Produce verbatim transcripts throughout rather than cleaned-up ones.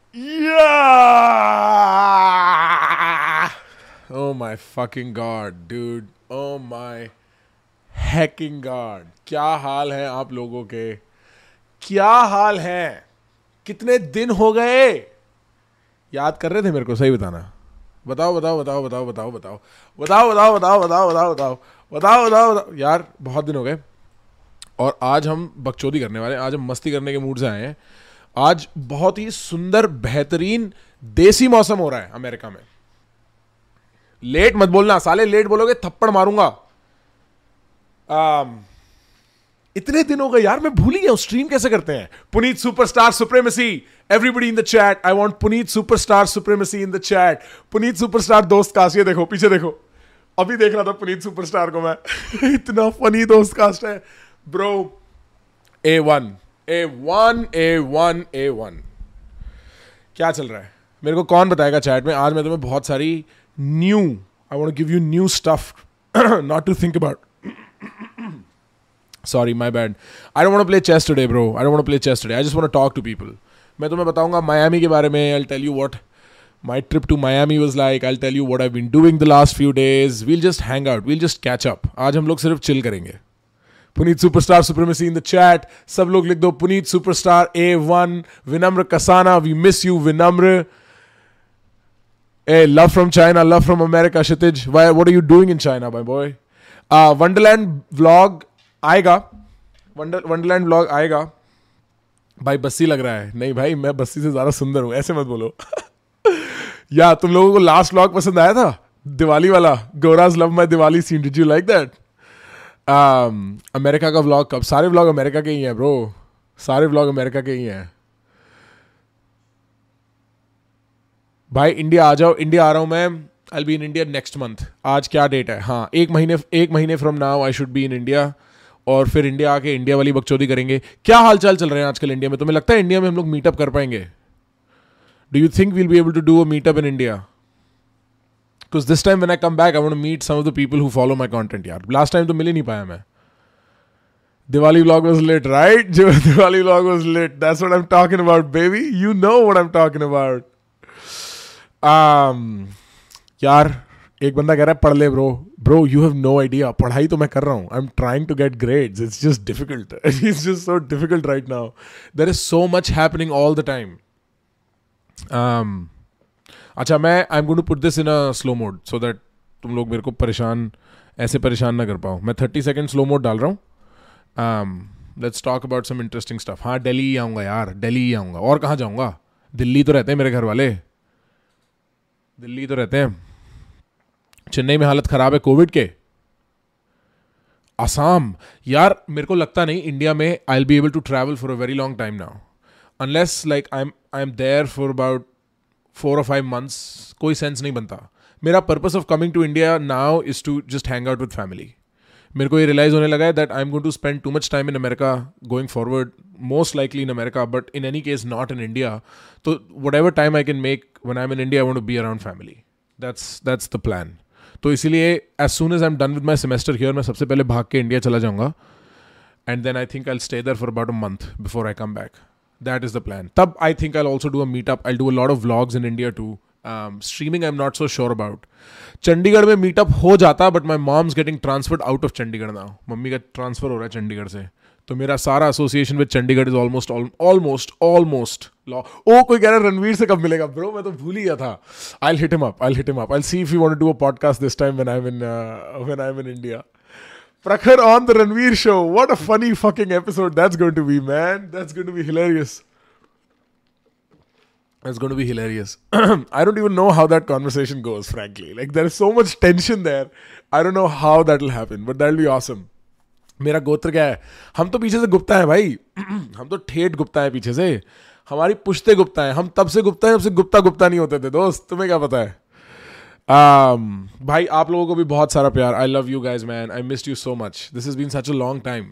Yeah! Oh my fucking god, dude. Oh my hacking god. क्या हाल है आप लोगों के? क्या हाल है? कितने दिन हो गए? याद कर रहे थे मेरे को? सही बताना. बताओ बताओ बताओ बताओ बताओ बताओ बताओ बताओ बताओ बताओ बताओ बताओ बताओ बताओ बताओ यार, बहुत दिन हो गए. और आज हम बकचोदी करने वाले हैं. आज हम मस्ती करने के मूड से आए हैं. आज बहुत ही सुंदर बेहतरीन देसी मौसम हो रहा है अमेरिका में. लेट मत बोलना साले, लेट बोलोगे थप्पड़ मारूंगा. आम, इतने दिन हो गए यार, मैं भूल ही गया स्ट्रीम कैसे करते हैं. Puneet superstar supremacy, everybody in the chat. I want Puneet superstar supremacy in the chat. Puneet superstar दोस्त कास्ट. ये देखो पीछे देखो, अभी देख रहा था पुनीत सुपरस्टार को मैं. इतना फनी दोस्त कास्ट है bro. A one A one A one A one. क्या चल रहा है मेरे को कौन बताएगा चैट में. आज मैं तुम्हें बहुत सारी new, I want to give you new stuff not to think about. Sorry, my bad. I don't want to play chess today, bro. I don't want to play chess today. I just want to talk to people. मैं तुम्हें बताऊंगा Miami के बारे में. I'll tell you what my trip to Miami was like. I'll tell you what I've been doing the last few days. We'll just hang out. We'll just catch up. आज हम लोग सिर्फ chill करेंगे. Puneet superstar supremacy in the chat. सब लोग लिख दो Puneet superstar A one. Vinamra Kasana, we miss you Vinamra. Hey, love from China, love from America. Kshitij, why? What are you doing in China, my boy? Uh, Wonderland vlog आएगा. Wonder wonderland vlog आएगा. भाई बस्सी लग रहा है. नहीं भाई, मैं बस्सी से ज्यादा सुंदर हूं, ऐसे मत बोलो. या तुम लोगों को लास्ट व्लॉग पसंद आया था, दिवाली वाला. Gorgeous love my Diwali scene. Did you like that? America का व्लॉग कब? सारे व्लॉग अमेरिका के ही हैं ब्रो. सारे व्लॉग अमेरिका के ही हैं भाई. इंडिया आ जाओ. इंडिया आ रहा हूं मैं. I be in India next month. आज क्या डेट है? हाँ, एक महीने एक महीने from now I should be in India. और फिर इंडिया आके इंडिया वाली बकचोदी करेंगे. क्या हालचाल चल रहे हैं आजकल इंडिया में? तुम्हें लगता है इंडिया में हम लोग मीटअप कर पाएंगे? Do you think we'll be able to do a meetup in India? Because this time when I come back I want to meet some of the people who follow my content. यार last time तो मिल ही नहीं पाया मैं. Diwali vlog was lit, right? जो Diwali vlog was lit. That's what I am talking about baby. You know what I am talking about. यार एक बंदा कह रहा है पढ़ ले bro. Bro you have no idea. पढ़ाई तो मैं कर रहा हूँ. I am trying to get grades. It's just difficult. It's just so difficult right now. There is so much happening all the time. अच्छा, मैं I am going to put this in a slow mode so that तुम लोग मेरे को परेशान ऐसे परेशान ना कर पाओ. मैं थर्टी सेकेंड स्लो मोड डाल रहा हूँ. Let's talk about some interesting stuff. हाँ, दिल्ली ही आऊँगा यार. दिल्ली ही आऊँगा. और कहाँ जाऊँगा? दिल्ली तो रहते हैं मेरे घर वाले. दिल्ली तो रहते हैं. चेन्नई में हालत खराब है कोविड के. असम यार, मेरे को लगता नहीं इंडिया में I will be able to travel for a very long time now, unless like I am I am there for about four और फाइव मंथ्स. कोई सेंस नहीं बनता. मेरा purpose of coming to India now is to just hang out with family. मेरे को ये realize होने लगा है that I am going to spend too much time in America going forward. Most likely in America, but in any case not in India. तो whatever time I can make when I am in India I want to be around family. That's that's the plan. तो इसीलिए as soon as I am done with my semester here, मैं सबसे पहले भाग के India चला जाऊंगा. And then I think I will stay there for about a month before I come back. That is the plan. तब I think I will also do a meetup. I do a lot of vlogs in India too. Streaming I am not so sure about. Chandigarh में meetup हो जाता, but my mom's getting transferred out of Chandigarh now. Mummy का transfer हो रहा है चंडीगढ़ से. तो मेरा सारा association with Chandigarh is almost almost almost law. Oh कोई कह रहा है रणवीर से कब मिलेगा? ब्रो मैं तो भूल ही गया था. I will hit him up. I will hit him up. I will see if you want to do a podcast this time when I am in when I am in India. Prakhar on the Ranveer show. What a funny fucking episode that's going to be, man. That's going to be hilarious. It's going to be hilarious. I don't even know how that conversation goes, frankly. Like, there is so much tension there. I don't know how that will happen, but that will be awesome. मेरा गोत्र क्या है? हम तो पीछे से गुप्ता है भाई. हम तो ठेठ गुप्ता है पीछे से. हमारी पुश्ते गुप्ता है. हम तब से गुप्ता है जब से गुप्ता गुप्ता नहीं होते थे दोस्त. तुम्हें क्या पता है? um, भाई आप लोगों को भी बहुत सारा प्यार. I love you guys, man. I missed you so much. This has been such a long time.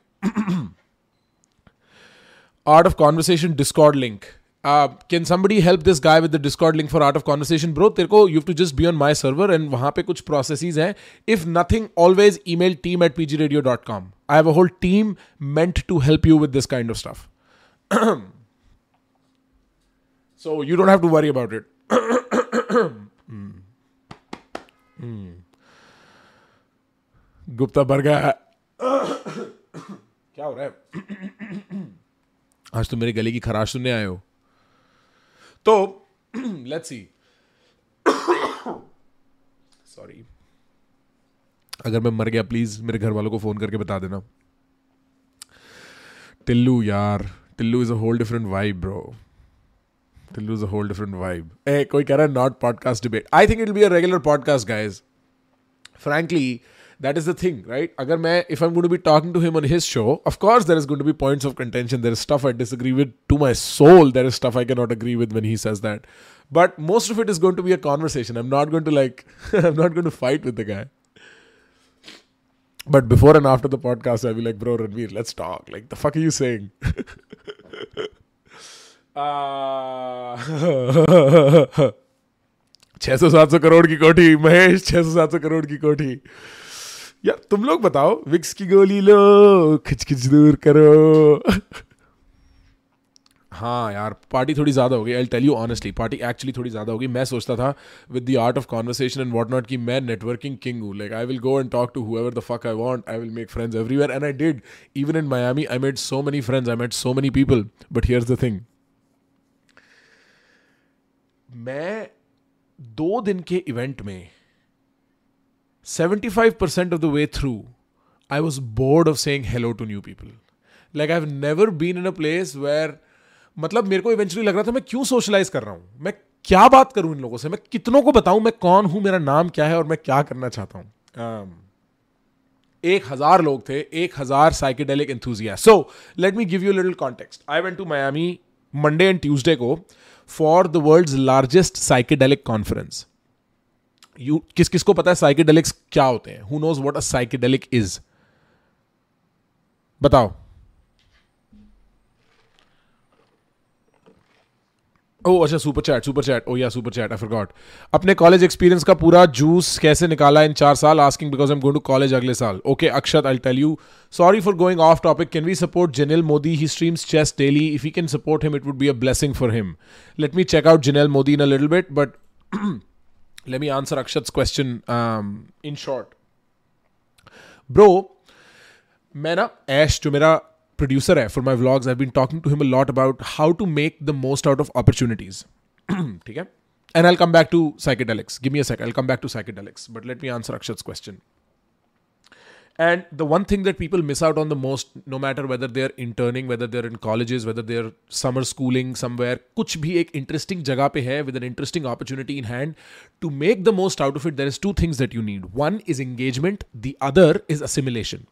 Art of Conversation Discord link. Uh, can somebody help this guy with the Discord link for Art of Conversation? Bro, तेरे को you have to just be on my server and वहाँ पे कुछ processes हैं. If nothing, always email team at p g radio dot com. I have a whole team meant to help you with this kind of stuff. So you don't have to worry about it. Hmm. Hmm. Gupta burger क्या हो रहा है? आज तो मेरे गले की खराश सुनने आए हो. तो लेट्स सी. सॉरी, अगर मैं मर गया प्लीज मेरे घर वालों को फोन करके बता देना. टिल्लू यार, Tillu is a whole different vibe bro. Tillu is a whole different vibe. ए कोई कह रहा है not podcast debate. I think it will be a regular podcast guys. Frankly, that is the thing, right? Agar main, if I'm going to be talking to him on his show, of course there is going to be points of contention. There is stuff I disagree with to my soul. There is stuff I cannot agree with when he says that. But most of it is going to be a conversation. I'm not going to like, I'm not going to fight with the guy. But before and after the podcast, I'll be like, bro, Ranveer, let's talk. Like, the fuck are you saying? uh... छह सौ सात सौ करोड़ की कोठी महेश, छह सौ सात सौ करोड़ की कोठी. यार तुम लोग बताओ, विक्स की गोली लो, खिच खिच दूर करो. हाँ यार, पार्टी थोड़ी ज़्यादा हो गई. I tell you honestly, party actually थोड़ी ज़्यादा हो गई. मैं सोचता था with the art of conversation and what not कि मैं नेटवर्किंग किंग हूँ. Like I will go and talk to whoever the fuck I want. I will make friends everywhere and I did. Even in Miami I made so many friends, I made so many people. But here's the thing, मैं दो दिन के event में seventy-five percent of the way through, I was bored of saying hello to new people. Like I've never been in a place where, मतलब मेरे को eventually लग रहा था मैं क्यों सोशलाइज कर रहा हूं, मैं क्या बात करूं इन लोगों से, मैं कितनों को बताऊं मैं कौन हूं, मेरा नाम क्या है और मैं क्या करना चाहता हूं. um, एक हजार लोग थे, एक हजार psychedelic enthusiast. So let me give you little context. I went to Miami Monday and Tuesday को for the world's largest psychedelic conference. You, किस किस को पता है psychedelics क्या होते हैं? Who knows what a psychedelic is? बताओ. Oh, अच्छा, super chat, super chat. Oh yeah, super chat. I forgot. अपने कॉलेज एक्सपीरियंस का पूरा जूस कैसे निकाला इन चार साल? Asking because I'm going to college अगले साल. Okay, Akshat, I'll tell you. Sorry for going off topic. Can we support Janil Modi? He streams chess daily. If we can support him, it would be a blessing for him. Let me check out Janil Modi in a little bit, but let me answer Akshat's question um, in short. Bro, मैं ना ऐश जो मेरा producer है for my vlogs, I been talking to him a lot about how to make the most out of opportunities. ठीक है, and I will come back to psychedelics. Give me a sec, I will come back to psychedelics, but let me answer Akshat's question. And the one thing that people miss out on the most, no matter whether they're interning, whether they're in colleges, whether they're summer schooling somewhere, कुछ भी एक interesting जगह पे है with an interesting opportunity in hand, to make the most out of it, there is two things that you need. One is engagement, the other is assimilation.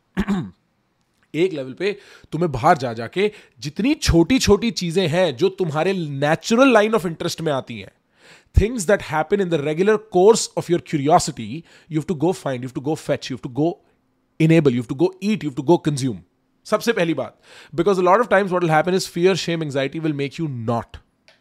एक level पे तुम्हें बाहर जा जाके जितनी छोटी छोटी चीजें हैं जो तुम्हारे नेचुरल लाइन ऑफ इंटरेस्ट में आती हैं, things that happen in the regular course of your curiosity, you have to go find, you have to go fetch, you have to go enable, you have to go eat, you have to go consume. सबसे पहली बात, because a lot of times what will happen is fear, shame, anxiety will make you not.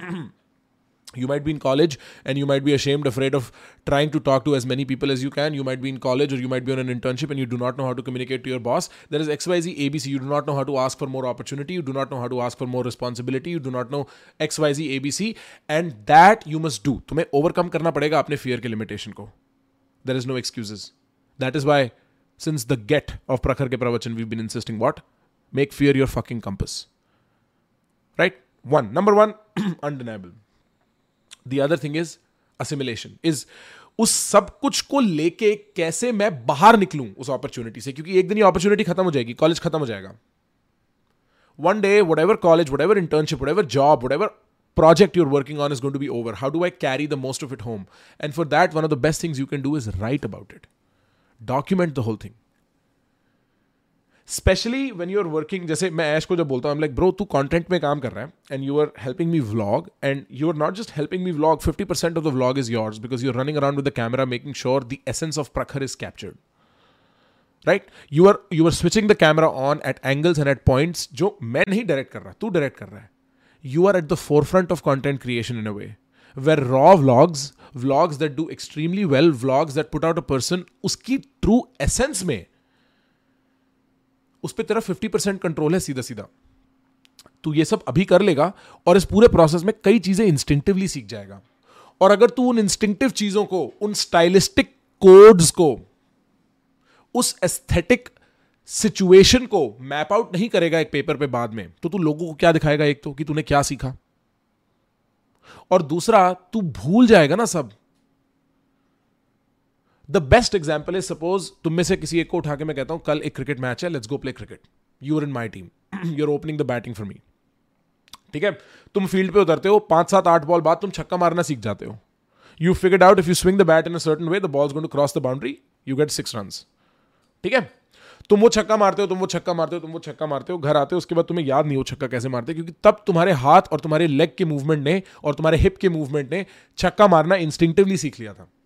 You might be in college and you might be ashamed, afraid of trying to talk to as many people as you can. You might be in college or you might be on an internship and you do not know how to communicate to your boss. There is X Y Z A B C. You do not know how to ask for more opportunity. You do not know how to ask for more responsibility. You do not know X Y Z A B C. And that you must do. तुम्हें overcome करना पड़ेगा अपने fear के limitation को. There is no excuses. That is why since the get of Prakhar ke pravachan we've been insisting what? Make fear your fucking compass. Right? One. Number one, undeniable. The other thing is assimilation. Is उस सब कुछ को लेके कैसे मैं बाहर निकलूं उस opportunity से, क्योंकि एक दिन ये अपॉर्चुनिटी खत्म हो जाएगी, कॉलेज खत्म हो जाएगा. One day, whatever college, whatever internship, whatever job, whatever project you're working on is going to be over. How do I carry the most of it home? And for that, one of the best things you can do is write about it. Document the whole thing. Especially when you're working, जैसे मैं ऐश को जब बोलता हूँ, I'm like, bro, तू content में काम कर रहा है and you are helping me vlog, and you are not just helping me vlog, fifty percent of the vlog is yours because you're running around with the camera making sure the essence of Prakhar is captured. Right? You are you are switching the camera on at angles and at points जो मैं नहीं direct कर रहा, तू direct कर रहा है. You are at the forefront of content creation in a way. Where raw vlogs, vlogs that do extremely well, vlogs that put out a person, उसकी true essence में उस पर तेरा fifty percent कंट्रोल है सीधा सीधा. तू ये सब अभी कर लेगा और इस पूरे प्रोसेस में कई चीजें इंस्टिंक्टिवली सीख जाएगा। और अगर तू उन इंस्टिंक्टिव चीजों को, उन स्टाइलिस्टिक कोड्स को, उस एस्थेटिक सिचुएशन को मैप आउट नहीं करेगा एक पेपर पे बाद में, तो तू लोगों को क्या दिखाएगा? एक तो कि तूने क्या सीखा, और दूसरा तू भूल जाएगा ना सब। The best example is, suppose तुम में से किसी एक को उठा के मैं कहता हूं कल एक क्रिकेट मैच है, let's go play cricket, you are in my team, you are opening the batting for me, ठीक है? तुम फील्ड पे उतरते हो, पांच सात आठ बॉल बाद तुम छक्का मारना सीख जाते हो। You figured out if you swing the bat in a certain way, the ball is going to cross the boundary, you get six runs, ठीक है? तुम वो छक्का मारते हो, तुम वो छक्का मारते हो, तुम वो छक्का मारते हो, घर आते हो, उसके बाद तुम्हें याद नहीं हो छक्का कैसे मारते, क्योंकि तब तुम्हारे हाथ और तुम्हारे लेग के मूवमेंट ने और तुम्हारे हिप के मूवमेंट ने छक्का मारना इंस्टिंक्टिवली सीख लिया था।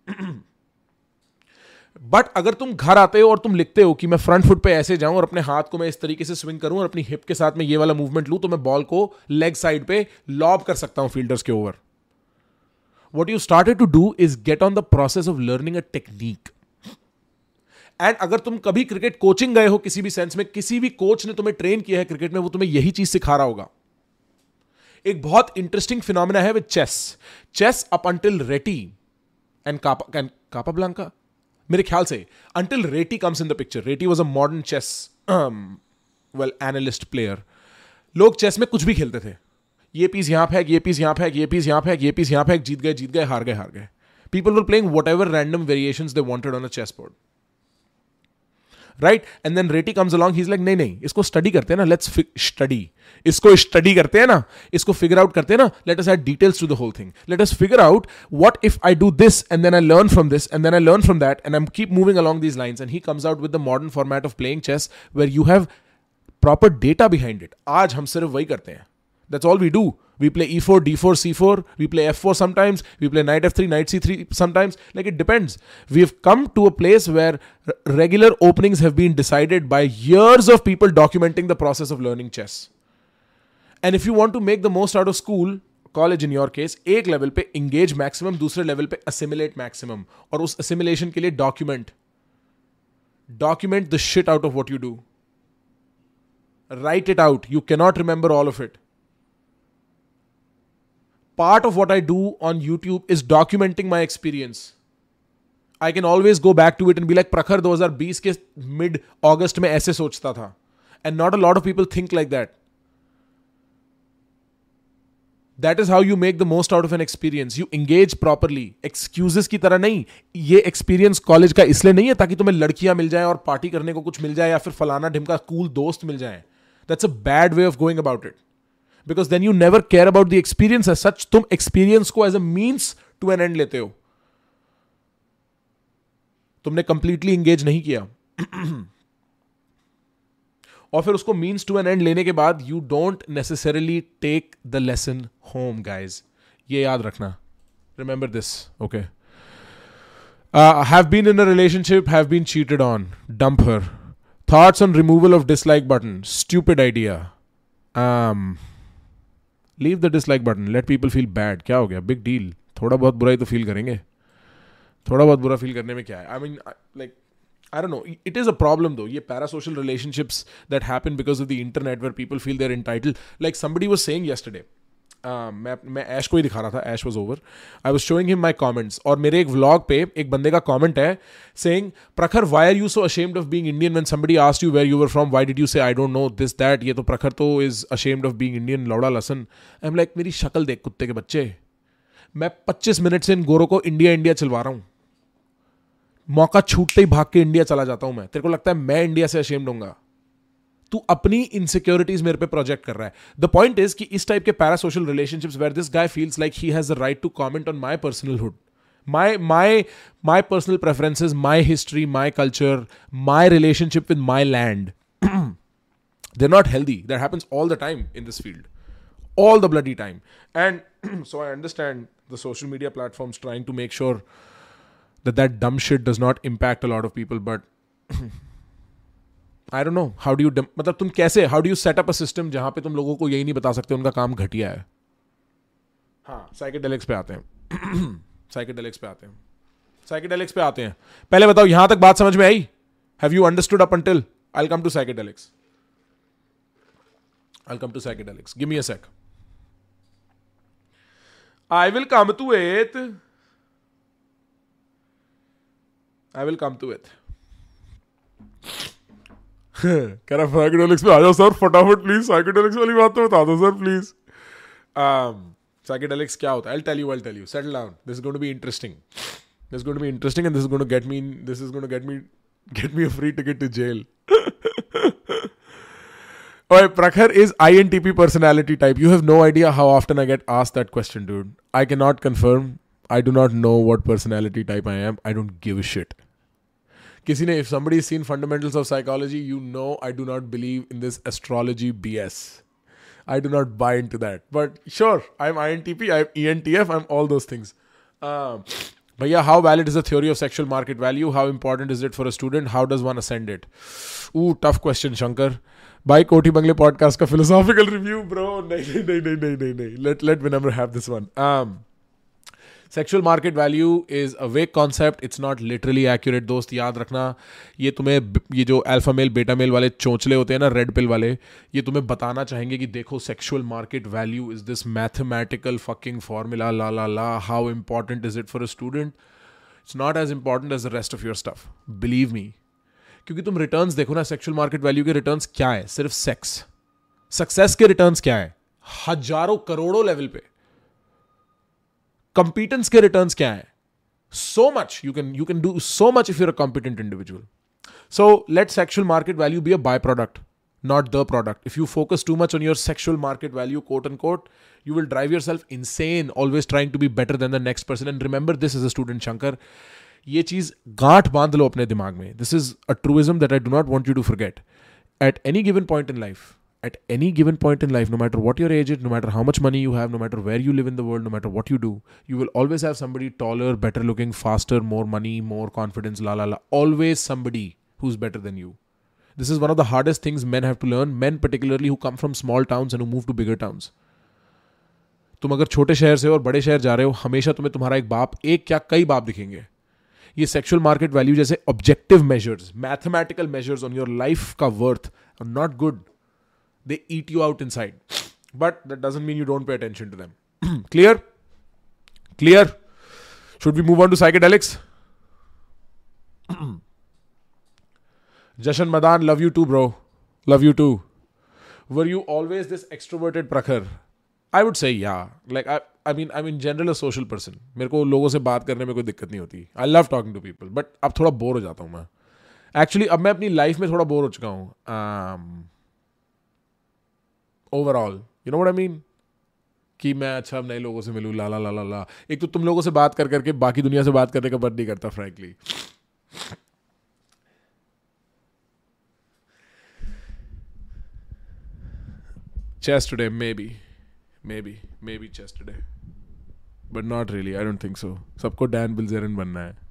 बट अगर तुम घर आते हो और तुम लिखते हो कि मैं फ्रंट फुट पे ऐसे जाऊं और अपने हाथ को मैं इस तरीके से स्विंग करूं और अपनी हिप के साथ में ये वाला मूवमेंट लूं, तो मैं बॉल को लेग साइड पे लॉब कर सकता हूं फील्डर्स के over. What you started to do is get on the process of learning a technique. And अगर तुम कभी क्रिकेट कोचिंग गए हो किसी भी सेंस में, किसी भी कोच ने तुम्हें ट्रेन किया है क्रिकेट में, वो तुम्हें यही चीज सिखा रहा होगा। एक बहुत इंटरेस्टिंग फिनोमेना है with chess. Chess up until Reti and Capa Capablanca, मेरे ख्याल से until Reti comes in the picture, Reti was a modern chess well analyst player, लोग चेस में कुछ भी खेलते थे, ये पीस यहां फेंक, ये पीस यहां फेंक, ये पीस यहां फेंक, ये पीस यहां फेंक, जीत गए जीत गए, हार गए हार गए। People were playing whatever random variations they wanted on a chess board, right? And then Reti comes along, he is like नहीं नहीं, इसको स्टडी करते हैं ना, लेट्स स्टडी, इसको स्टडी करते हैं ना, इसको फिगर आउट करते हैं ना, let us add details to the whole thing, let us figure out what if I do this and then I learn from this and then I learn from that and I keep moving along these lines, and he comes out with the modern format of playing chess where you have proper data behind it. आज हम सिर्फ वही करते हैं, that's all we do. We play E four, D four, C four, we play F four sometimes, we play knight F three, knight C three sometimes, like it depends. We've come to a place where r- regular openings have been decided by years of people documenting the process of learning chess. And if you want to make the most out of school, college in your case, एक level पे engage maximum, दूसरे level पे assimilate maximum, और उस assimilation के लिए document. Document the shit out of what you do. Write it out. You cannot remember all of it. Part of what I do on YouTube is documenting my experience. I can always go back to it and be like, प्रखर दो हज़ार बीस के mid August में ऐसे सोचता था. And not a lot of people think like that. That is how you make the most out of an experience. You engage properly. Excuses की तरह नहीं. ये experience college का इसलिए नहीं है ताकि तुम्हें लड़कियां मिल जाए और पार्टी करने को कुछ मिल जाए या फिर फलाना ढिमका cool दोस्त मिल जाए. That's a bad way of going about it. Because then you never care about the experience as such. तुम experience को as a means to an end लेते हो. तुमने completely engage नहीं किया. और फिर उसको means to an end लेने के बाद you don't necessarily take the lesson home, guys. ये याद रखना. Remember this, okay? Uh, have been in a relationship, have been cheated on. Dump her. Thoughts on removal of dislike button. Stupid idea. Um... leave the dislike button, let people feel bad. क्या हो गया? Big deal. थोड़ा बहुत बुरा ही तो feel करेंगे. थोड़ा बहुत बुरा फील करने में क्या है? I mean like I don't know, it is a problem though. ये parasocial relationships that happen because of the internet where people feel they're entitled. Like somebody was saying yesterday, मैं मैं ऐश को ही दिखा रहा था, Ash was over, I was showing him my comments, और मेरे एक व्लॉग पे एक बंदे का कमेंट है saying, Prakhar why are you so ashamed of being Indian when somebody asked you where you were from, why did you say I don't know this that. ये तो प्रखर तो is ashamed of being Indian, लौड़ा लसन. I am like, मेरी शक्ल देख कुत्ते के बच्चे, मैं पच्चीस मिनट से इन गोरों को इंडिया इंडिया चलवा रहा हूं. मौका छूटते ही भाग के इंडिया चला जाता हूं मैं. तेरे को लगता है मैं इंडिया से अशेम्ड होऊंगा? तू अपनी इनसिक्योरिटीज मेरे पे प्रोजेक्ट कर रहा है. द पॉइंट इज कि इस टाइप के parasocial relationships where this guy feels like he has the right to comment on my personalhood, my my my personal preferences, my history, my culture, my relationship with my land. They are not healthy. That happens all the time in this field, all the bloody time. And so I understand the social media platforms trying to make sure that that dumb shit does not impact a lot of people, but I don't know, how do you dem- मतलब तुम कैसे, how do you set up a system जहां पे तुम लोगों को यही नहीं बता सकते उनका काम घटिया है. हाँ, psychedelics पे आते हैं. psychedelics पे आते हैं. psychedelics पे आते हैं. पहले बताओ यहां तक बात समझ में आई? Have you understood up until? I'll come to psychedelics. I'll come to psychedelics. Give me a sec. I will come to it. I will come to it. कह रहा psychedelics में आ जाओ सर फटाफट प्लीज. psychedelics वाली बात तो बता दो सर प्लीज. um, psychedelics क्या होता है? I'll tell you. I'll tell you. Settle down. This is going to be interesting. This is going to be interesting, and this is going to get me. This is going to get me. Get me a free ticket to jail. Alright, Prakhar is I N T P personality type. You have no idea how often I get asked that question, dude. I cannot confirm. I do not know what personality type I am. I don't give a shit. Kisi ne, if somebody has seen Fundamentals of Psychology, you know I do not believe in this astrology B S. I do not buy into that. But sure, I'm I N T P, I'm E N T F, I'm all those things. Um, but yeah, how valid is the theory of sexual market value? How important is it for a student? How does one ascend it? Ooh, tough question, Shankar. By Koti Bangle podcast ka philosophical review, bro. नहीं नहीं नहीं नहीं नहीं नहीं. Let let Vinamra have this one. Um, sexual market value is a vague concept. It's not literally accurate. दोस्त याद रखना, ये तुम्हें ये जो alpha male beta male वाले चोंचले होते हैं ना, red pill वाले, ये तुम्हें बताना चाहेंगे कि देखो sexual market value is this mathematical fucking formula, la la la. How important is it for a student? It's not as important as the rest of your stuff. Believe me. क्योंकि तुम returns देखो ना, sexual market value के returns क्या है? सिर्फ sex. Success के returns क्या है? हजारों करोड़ों लेवल पे. कंपीटेंस के रिटर्न्स क्या है? So much. You can you can do so much if you're a competent individual. So let sexual market value be a byproduct, not the product. If you focus too much on your sexual market value, quote unquote, you will drive yourself insane, always trying to be better than the next person. And remember this as a student, Shankar. ये चीज गांठ बांध लो अपने दिमाग में. This is a truism that I do not want you to forget. At any given point in life, at any given point in life, no matter what your age is, no matter how much money you have, no matter where you live in the world, no matter what you do, you will always have somebody taller, better looking, faster, more money, more confidence, la la la. Always somebody who's better than you. This is one of the hardest things men have to learn. Men particularly who come from small towns and who move to bigger towns. तुम अगर छोटे शहर से और बड़े शहर जा रहे हो, हमेशा तुम्हें तुम्हारा एक बाप, एक क्या कई बाप दिखेंगे. ये सेक्सुअल मार्केट वैल्यू जैसे objective measures, mathematical measures on your life का worth are not good. They eat you out inside. But that doesn't mean you don't pay attention to them. Clear? Clear? Should we move on to psychedelics? Jashan Madan, love you too, bro. Love you too. Were you always this extroverted, Prakhar? I would say yeah. Like I, I mean, I'm in general a social person. मेरे को लोगों से बात करने में कोई दिक्कत नहीं होती. I love talking to people. But अब थोड़ा बोर हो जाता हूँ मैं. Actually, अब मैं अपनी लाइफ में थोड़ा बोर हो चुका हूँ. Um, overall, you know what I mean? कि मैं अच्छा अब नए लोगों से मिलूँ, ला ला ला ला ला. एक तो तुम लोगों से बात कर करके बाकी दुनिया से बात करने का मन नहीं करता, frankly. Chess today, maybe, maybe, maybe chess today, but not really. I don't think so. सबको Dan Bilzerian बनना है.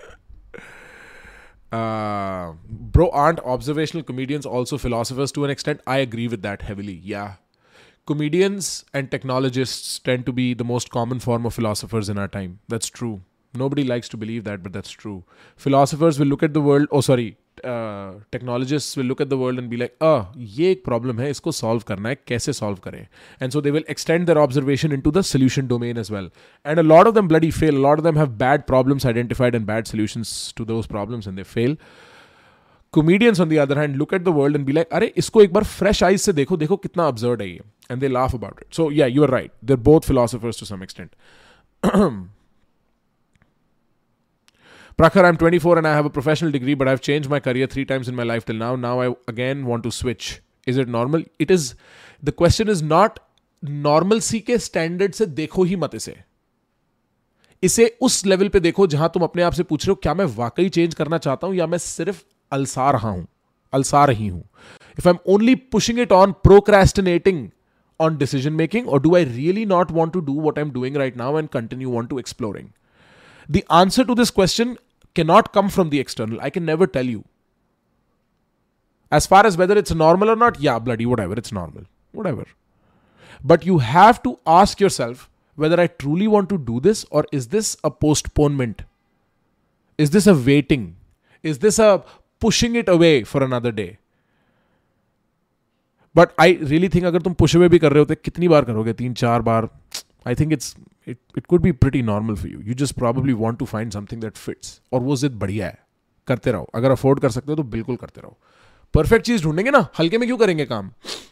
Uh, bro, aren't observational comedians also philosophers to an extent? I agree with that heavily. Yeah, comedians and technologists tend to be the most common form of philosophers in our time. That's true. Nobody likes to believe that, but that's true. Philosophers will look at the world. Oh, sorry. Uh, technologists will look at the world and be like, ah, ये एक problem है, इसको solve करना है, कैसे solve करें? And so they will extend their observation into the solution domain as well. And a lot of them bloody fail. A lot of them have bad problems identified and bad solutions to those problems and they fail. Comedians on the other hand look at the world and be like, अरे इसको एक बार fresh eyes से देखो, देखो कितना absurd है ये. And they laugh about it. So yeah, you are right. They're both philosophers to some extent. Prakhar, I'm twenty-four and I have a professional degree, but I've changed my career three times in my life till now. Now I again want to switch. Is it normal? It is. The question is not normalcy के standard से देखो ही मत इसे. इसे उस level पे देखो जहां तुम अपने आप से पूछ रहे हो क्या मैं वाकई change करना चाहता हूं या मैं सिर्फ अलसा रहा हूं, अलसा रही हूं. If I'm only pushing it on, procrastinating on decision making, or do I really not want to do what I'm doing right now and continue on to exploring? The answer to this question cannot come from the external. I can never tell you. As far as whether it's normal or not, yeah, bloody whatever, it's normal. Whatever. But you have to ask yourself whether I truly want to do this or is this a postponement? Is this a waiting? Is this a pushing it away for another day? But I really think अगर तुम push away भी कर रहे होते, कितनी बार करोगे? तीन चार बार? I think it's it it could be pretty normal for you. You just probably want to find something that fits, और वो जिद बढ़िया है. करते रहो. अगर अफोर्ड कर सकते हो तो बिल्कुल करते रहो. परफेक्ट चीज ढूंढेंगे ना, हल्के में क्यों करेंगे काम?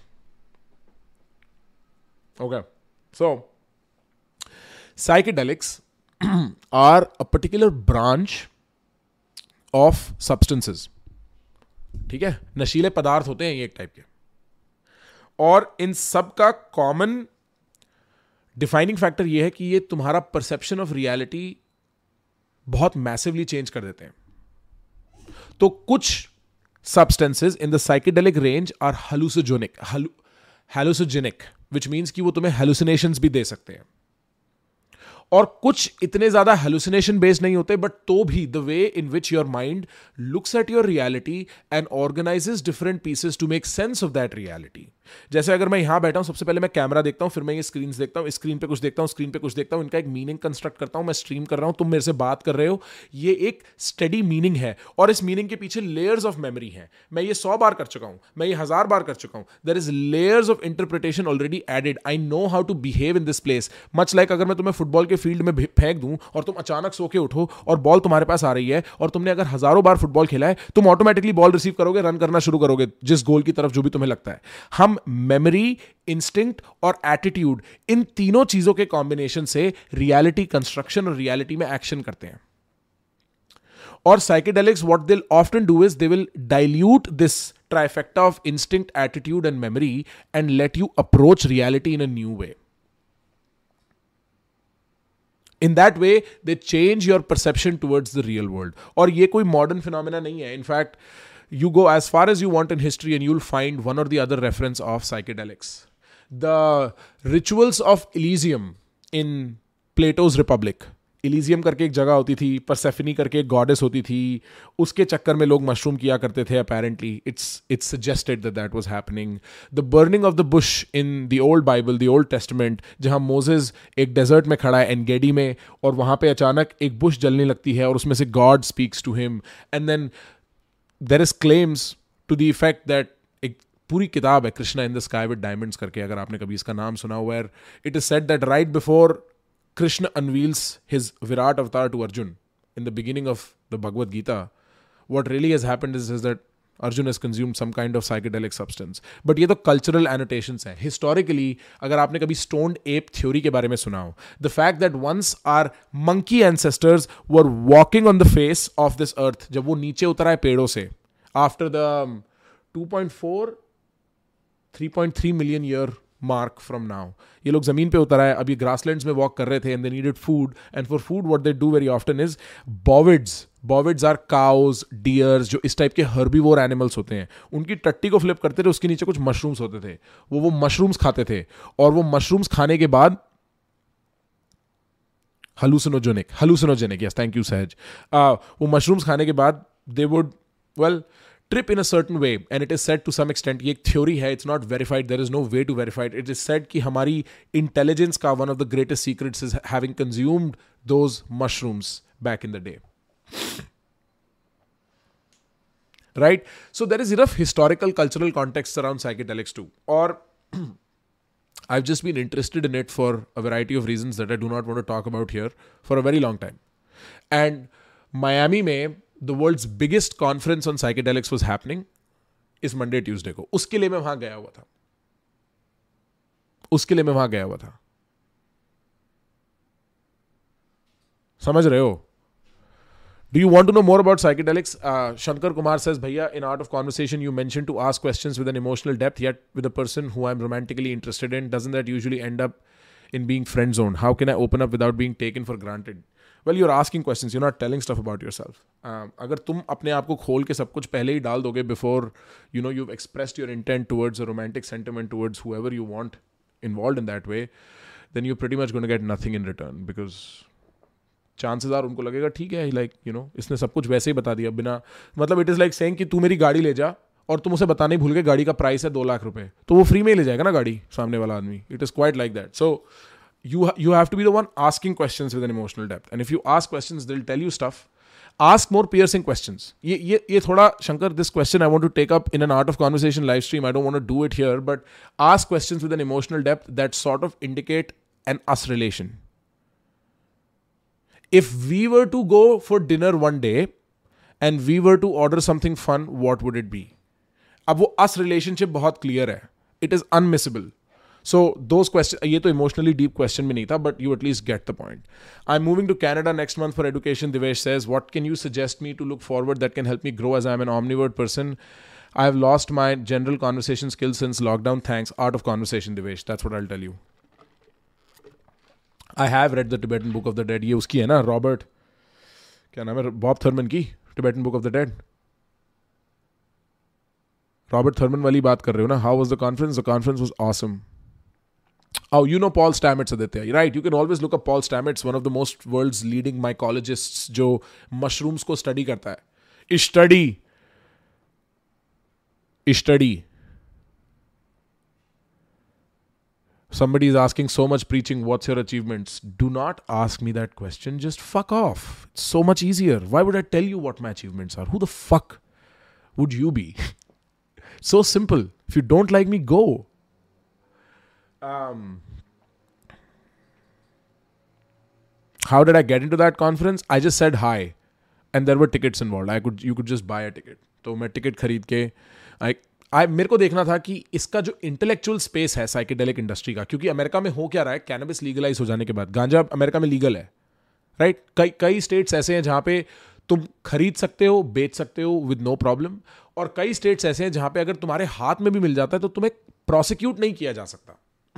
Okay, so psychedelics are a particular branch of substances. ठीक है, नशीले पदार्थ होते हैं ये एक टाइप के, और इन सब का कॉमन डिफाइनिंग फैक्टर ये है कि ये तुम्हारा परसेप्शन ऑफ रियलिटी बहुत मैसिवली चेंज कर देते हैं. तो कुछ substances in the psychedelic range are hallucinogenic, hallucinogenic which means कि वो तुम्हें हेलुसिनेशंस भी दे सकते हैं. और कुछ इतने ज्यादा हेलुसिनेशन बेस्ड नहीं होते, बट तो भी the way in which your mind looks at your reality and organises different pieces to make sense of that reality. जैसे अगर मैं यहां बैठा हूं, सबसे पहले मैं कैमरा देखता हूं, फिर मैं ये स्क्रीन देखता हूं, स्क्रीन पे कुछ देखता हूं, स्क्रीन पे कुछ देखता हूं, इनका एक मीनिंग कंस्ट्रक्ट करता हूं, मैं स्ट्रीम कर रहा हूं, तुम मेरे से बात कर रहे हो, ये एक स्टडी मीनिंग है, और इस मीनिंग के पीछे लेयर्स ऑफ मेमोरी हैं. मैं ये सौ बार कर चुका हूं, मैं ये हजार बार कर चुका हूं. There is layers of interpretation already added. I know how to behave in this place. Much like अगर मैं तुम्हें फुटबॉल के फील्ड में फेंक दूं और तुम अचानक सो के उठो और बॉल तुम्हारे पास आ रही है, और तुमने अगर हजारों बार फुटबॉल खेला है, तुम ऑटोमेटिकली बॉल रिसीव करोगे, रन करना शुरू करोगे जिस गोल की तरफ जो भी तुम्हें लगता है. हम मेमोरी, इंस्टिंक्ट और एटीट्यूड, इन तीनों चीजों के कॉम्बिनेशन से रियलिटी कंस्ट्रक्शन और रियलिटी में एक्शन करते हैं. और psychedelics what they often do is they will dilute this trifecta of instinct, attitude and memory and let you approach reality in a new way. In that way, they change your perception towards the real world. और ये कोई modern phenomena नहीं है. In fact, you go as far as you want in history and you'll find one or the other reference of psychedelics. The rituals of Elysium in Plato's Republic. Elysium करके एक जगह होती थी, Persephone करके एक goddess होती थी, उसके चक्कर में लोग मशरूम किया करते थे. Apparently, it's it's suggested that that was happening. The burning of the bush in the old Bible, the Old Testament, जहाँ मोसेस एक डेजर्ट में खड़ा है एनगेडी में, और वहाँ पे अचानक एक बुश जलने लगती है, और उसमें से God speaks to him, and then there is claims to the effect that एक पूरी किताब है Krishna in the Sky with Diamonds करके, अगर आपने कभी इसका नाम सुना हुआ है. It is said that right before Krishna unveils his Virat avatar to Arjun in the beginning of the Bhagavad Gita, what really has happened is, is that Arjun has consumed some kind of psychedelic substance. But ये तो cultural annotations हैं. Historically, अगर आपने कभी stoned ape theory के बारे में सुना हो, the fact that once our monkey ancestors were walking on the face of this earth, जब वो नीचे उतरा है पेड़ों से, after the two point four, three point three million year mark from now, ये लोग जमीन पे उतर आए, अब ये ग्रासलैंड्स में वॉक कर रहे थे, and they needed food, and for food what they do very often is bovids. bovids are cows, deers, जो इस टाइप के herbivore animals होते हैं, उनकी टट्टी को फ्लिप करते थे, उसके नीचे कुछ मशरूम्स होते थे, वो वो मशरूम्स खाते थे, और वो मशरूम्स खाने के बाद hallucinogenic, hallucinogenic, yes, thank you Sahaj, uh, वो मशरूम्स खाने के बाद they would, well, trip in a certain way, and it is said to some extent, ये एक theory है, it's not verified, there is no way to verify it. It is said कि हमारी intelligence का one of the greatest secrets is having consumed those mushrooms back in the day. Right? So there is enough historical, cultural context around psychedelics too. Or I've just been interested in it for a variety of reasons that I do not want to talk about here for a very long time. And Miami में the world's biggest conference on psychedelics was happening इस Monday Tuesday को. उसके लिए मैं वहां गया हुआ था. उसके लिए मैं वहां गया हुआ था. समझ रहे हो? Do you want to know more about psychedelics? Uh, Shankar Kumar says, Bhaiya, in Art of Conversation, you mentioned to ask questions with an emotional depth, yet with a person who I'm romantically interested in. Doesn't that usually end up in being friend zoned? How can I open up without being taken for granted? Well, you're asking questions. You're not telling stuff about yourself. Uh, अगर तुम अपने आप को खोल के सब कुछ पहले ही डाल दोगे before, you know, you've expressed your intent towards a romantic sentiment towards whoever you want involved in that way, then you're pretty much going to get nothing in return, because chances are उनको लगेगा ठीक है, like, you know, इसने सब कुछ वैसे ही बता दिया बिना, मतलब it is like saying कि तू मेरी गाड़ी ले जा और तुम उसे बताने भूल गए गाड़ी का प्राइस है दो लाख रुपए, तो वो फ्री में ही ले जाएगा ना गाड़ी सामने वाला आदमी. It is quite like that. So you you have to be the one asking questions with an emotional depth, and if you ask questions they'll tell you stuff. Ask more piercing questions. ये ये ये थोड़ा Shankar, this question I want to take up in an Art of Conversation live stream. I don't want to do it here, but ask questions with an emotional depth that sort of indicate an us relation. If we were to go for dinner one day and we were to order something fun, what would it be? अब वो us relationship बहुत clear है. It is unmissable. So those questions, ये तो emotionally deep question भी नहीं था, but you at least get the point. I'm moving to Canada next month for education. Divesh says, what can you suggest me to look forward that can help me grow as I'm an omnivore person? I have lost my general conversation skills since lockdown. Thanks. Art of Conversation, Divesh. That's what I'll tell you. I have read the Tibetan Book of the Dead. ये उसकी है ना, Robert क्या नाम है, Bob Thurman की Tibetan Book of the Dead. Robert Thurman वाली बात कर रहे हो ना? How was the conference? The conference was awesome. Oh, you know Paul Stamets, Aditya, right? You can always look up Paul Stamets, one of the most world's leading mycologists, जो mushrooms को study करता है. Study. Study. Somebody is asking, so much preaching, what's your achievements? Do not ask me that question. Just fuck off. It's so much easier. Why would I tell you what my achievements are? Who the fuck would you be? So simple. If you don't like me, go. Um, how did I get into that conference? I just said hi, and there were tickets involved. I could, you could just buy a ticket. तो मैं ticket खरीद के I, I, मेरे को देखना था कि इसका जो इंटेलेक्चुअल स्पेस है साइकेडेलिक इंडस्ट्री का, क्योंकि अमेरिका में हो क्या रहा है, कैनबिस लीगलाइज हो जाने के बाद गांजा अमेरिका में लीगल है, राइट? कई कई स्टेट्स ऐसे हैं जहां पे तुम खरीद सकते हो, बेच सकते हो विद नो प्रॉब्लम, और कई स्टेट्स ऐसे हैं जहां पे अगर तुम्हारे हाथ में भी मिल जाता है तो तुम्हें प्रोसिक्यूट नहीं किया जा सकता.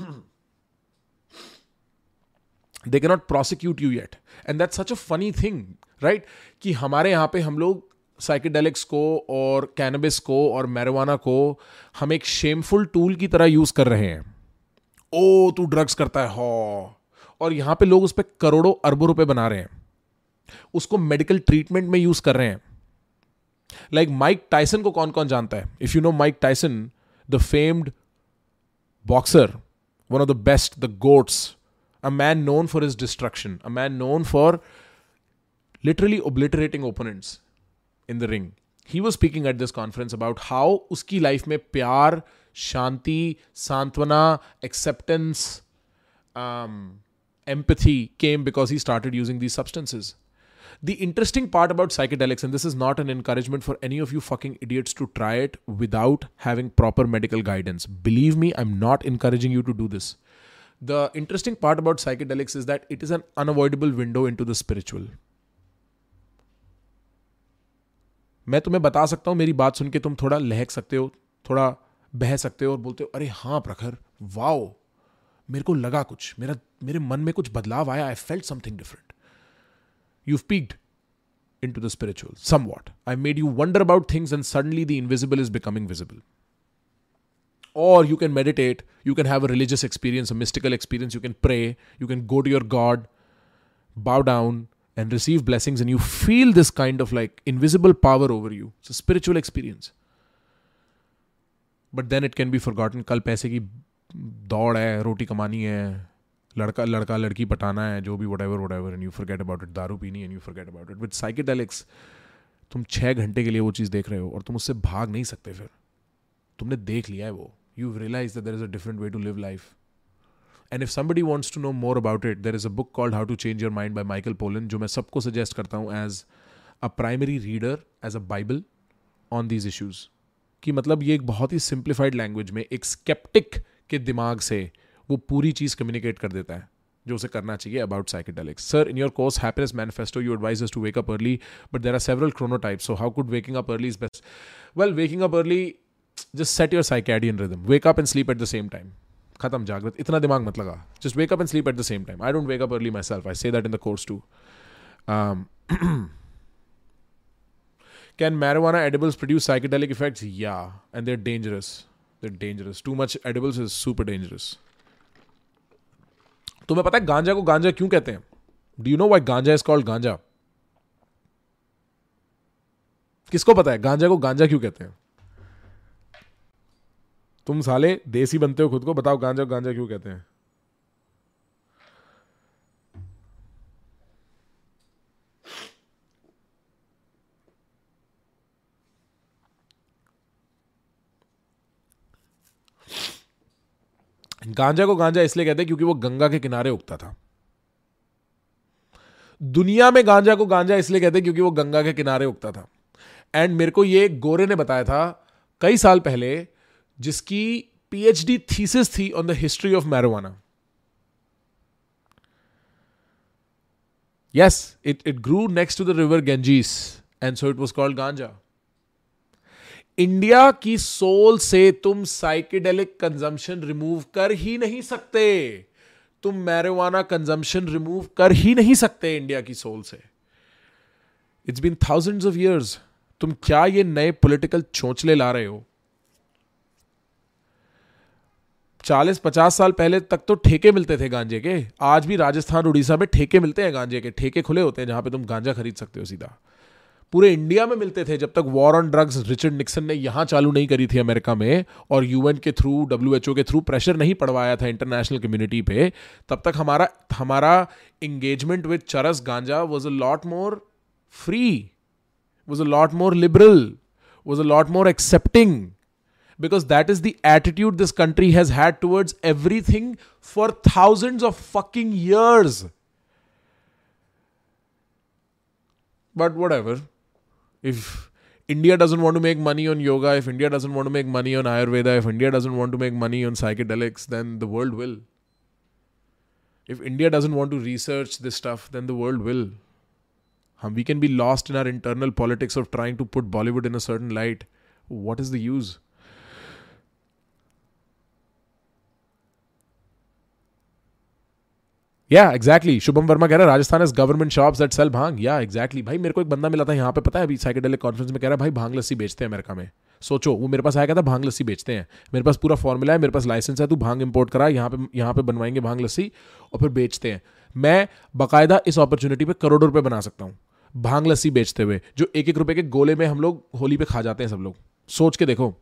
They cannot prosecute you yet. And that's such a funny thing, right? कि हमारे यहाँ पे हम लोग साइकेडेलिक्स को और कैनबिस को और मैरिजुआना को हम एक शेमफुल टूल की तरह यूज कर रहे हैं. ओ तू ड्रग्स करता है हो, और यहाँ पे लोग उस पर करोड़ों अरबों रुपए बना रहे हैं, उसको मेडिकल ट्रीटमेंट में यूज कर रहे हैं. लाइक माइक टाइसन को कौन कौन जानता है? If you know Mike Tyson, the famed boxer, one of the best, the GOATs, a man known for his destruction, a man known for literally obliterating opponents in the ring. He was speaking at this conference about how uski life mein pyar, shanti, santwana, acceptance, um, empathy came because he started using these substances. The interesting part about psychedelics, and this is not an encouragement for any of you fucking idiots to try it without having proper medical guidance. Believe me, I'm not encouraging you to do this. The interesting part about psychedelics is that it is an unavoidable window into the spiritual. मैं तुम्हें बता सकता हूं, मेरी बात सुन के तुम थोड़ा लहक सकते हो, थोड़ा बह सकते हो और बोलते हो, अरे हाँ प्रखर, वाओ, मेरे को लगा कुछ, मेरा मेरे मन में कुछ बदलाव आया, I felt something different. You've peeked into the spiritual somewhat. I made you wonder about things and suddenly the invisible is becoming visible. Or you can meditate, you can have a religious experience, a mystical experience, you can pray, you can go to your God, bow down and receive blessings, and you feel this kind of like invisible power over you. It's a spiritual experience. But then it can be forgotten. कल पैसे की दौड़ है, रोटी कमानी है, लड़का लड़का लड़की पटाना है, जो भी whatever whatever, and you forget about it. दारू पीनी and you forget about it. With psychedelics, तुम छः घंटे के लिए वो चीज़ देख रहे हो और तुम उससे भाग नहीं सकते. फिर तुमने देख लिया है वो. You've realized that there is a different way to live life. And if somebody wants to know more about it, there is a book called How to Change Your Mind by Michael Pollan, जो मैं सबको suggest करता हूँ as a primary reader, as a Bible on these issues. कि मतलब ये एक बहुत ही simplified language में एक skeptic के दिमाग से वो पूरी चीज़ communicate कर देता है जो उसे करना चाहिए about psychedelics. Sir, in your course Happiness Manifesto, you advise us to wake up early, but there are several chronotypes. So how could waking up early is best? Well, waking up early, just set your circadian rhythm. Wake up and sleep at the same time. खत्म जागृत, इतना दिमाग मत लगा. Just wake up and sleep at the same time. I don't wake up early myself. I say that in the course too. Um, can marijuana edibles produce psychedelic effects? Yeah, and they're dangerous. They're dangerous. Too much edibles is super dangerous. तुम्हें पता है गांजा को गांजा क्यों कहते हैं? Do you know why ganja is called ganja? किसको पता है गांजा को गांजा क्यों कहते हैं? तुम साले देसी बनते हो खुद को, बताओ गांजा गांजा क्यों कहते हैं? गांजा को गांजा इसलिए कहते हैं क्योंकि वो गंगा के किनारे उगता था। दुनिया में गांजा को गांजा इसलिए कहते हैं क्योंकि वो गंगा के किनारे उगता था। एंड मेरे को ये गोरे ने बताया था कई साल पहले, जिसकी पीएचडी थीसिस थी on the history of marijuana. Yes, it, it grew next to the river Ganges and so it was called ganja. India की सोल से तुम साइकेडेलिक कंजम्पशन रिमूव कर ही नहीं सकते, तुम मैरिजुआना कंजम्पशन रिमूव कर ही नहीं सकते इंडिया की सोल से। It's been thousands of years. तुम क्या ये नए पॉलिटिकल चोंचले ला रहे हो? चालीस पचास साल पहले तक तो ठेके मिलते थे गांजे के। आज भी राजस्थान उड़ीसा में ठेके मिलते हैं गांजे के, ठेके खुले होते हैं जहां पे तुम गांजा खरीद सकते हो सीधा। पूरे इंडिया में मिलते थे जब तक war on drugs Richard Nixon ने यहां चालू नहीं करी थी अमेरिका में, और यूएन के थ्रू, डब्ल्यूएचओ के थ्रू प्रेशर नहीं पड़वाया था इंटरनेशनल कम्युनिटी पे, तब तक हमारा हमारा engagement with charas ganja was a lot more free, was a lot more liberal, was a lot more accepting. Because that is the attitude this country has had towards everything for thousands of fucking years. But whatever. If India doesn't want to make money on yoga, if India doesn't want to make money on Ayurveda, if India doesn't want to make money on psychedelics, then the world will. If India doesn't want to research this stuff, then the world will. We can be lost in our internal politics of trying to put Bollywood in a certain light. What is the use? Yeah, exactly. Shubham Verma कह रहा है Rajasthan has government shops that sell bhang. Yeah, exactly. भाई मेरे को एक बंदा मिला था यहाँ पे, पता है, अभी साइकेडेलिक कॉन्फ्रेंस में, कह रहा है भाई भांग लस्सी बेचते हैं अमेरिका में. सोचो, वो मेरे पास आया, कहता भांग लस्सी बेचते हैं, मेरे पास पूरा फॉर्मूला है, मेरे पास लाइसेंस है, तू भांग इंपोर्ट करा, यहाँ पे यहाँ पे बनवाएंगे भांग लस्सी और फिर बेचते हैं. मैं बाकायदा इस अपॉर्चुनिटी पे करोड़ों रुपए बना सकता हूँ भांग लस्सी बेचते हुए, जो एक एक रुपए के गोले में हम लोग होली पे खा जाते हैं सब लोग. सोच के देखो.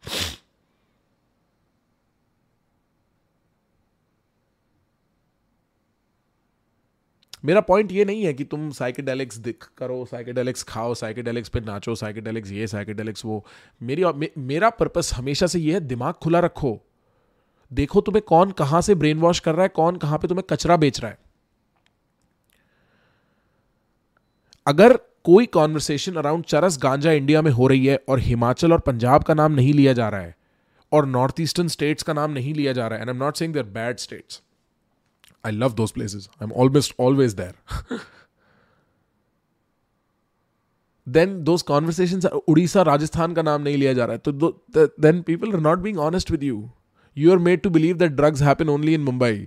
मेरा पॉइंट ये नहीं है कि तुम साइकेडेलिक्स दिख करो, साइकेडेलिक्स खाओ, साइकेडेलिक्स पे नाचो, साइकेडेलिक्स ये, साइकेडेलिक्स वो. मेरी मे, मेरा पर्पस हमेशा से ये है, दिमाग खुला रखो, देखो तुम्हें कौन कहां से ब्रेन वॉश कर रहा है, कौन कहां पे तुम्हें कचरा बेच रहा है. अगर कोई कॉन्वर्सेशन अराउंड चरस गांजा इंडिया में हो रही है और हिमाचल और पंजाब का नाम नहीं लिया जा रहा है और नॉर्थ ईस्टर्न स्टेट्स का नाम नहीं लिया जा रहा है, and I am not saying they are bad states, I love those places. I'm almost always there. Then those conversations, Odisha, Rajasthan का नाम नहीं लिया जा रहा है, तो the, then people are not being honest with you. You are made to believe that drugs happen only in Mumbai.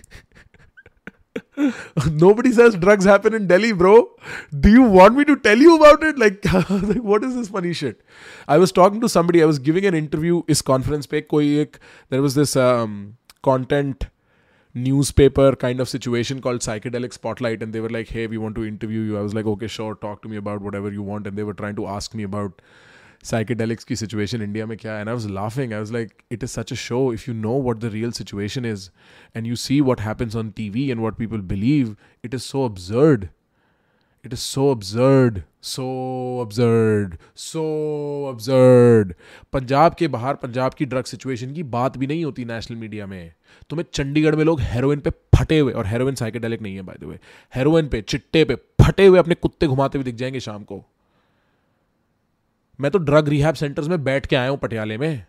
Nobody says drugs happen in Delhi, bro. Do you want me to tell you about it? Like, like what is this funny shit? I was talking to somebody. I was giving an interview इस conference पे. कोई एक, there was this um, content newspaper kind of situation called Psychedelic Spotlight, and they were like, hey, we want to interview you. I was like, okay, sure, talk to me about whatever you want. And they were trying to ask me about psychedelics ki situation India mein kya hai. And I was laughing. I was like, it is such a show. If you know what the real situation is and you see what happens on T V and what people believe, it is so absurd. It is so absurd. So absurd. So absurd. Punjab के बाहर पंजाब की drug situation की बात भी नहीं होती national media में. तुम्हें चंडीगढ़ में लोग हेरोइन पे फटे हुए, और हेरोइन साइकेडेलिक नहीं है बाय द वे, हेरोइन पे, चिट्टे पे फटे हुए अपने कुत्ते घुमाते हुए दिख जाएंगे शाम को. मैं तो ड्रग रिहैब सेंटर्स में बैठ के आया हूं पटियाले में.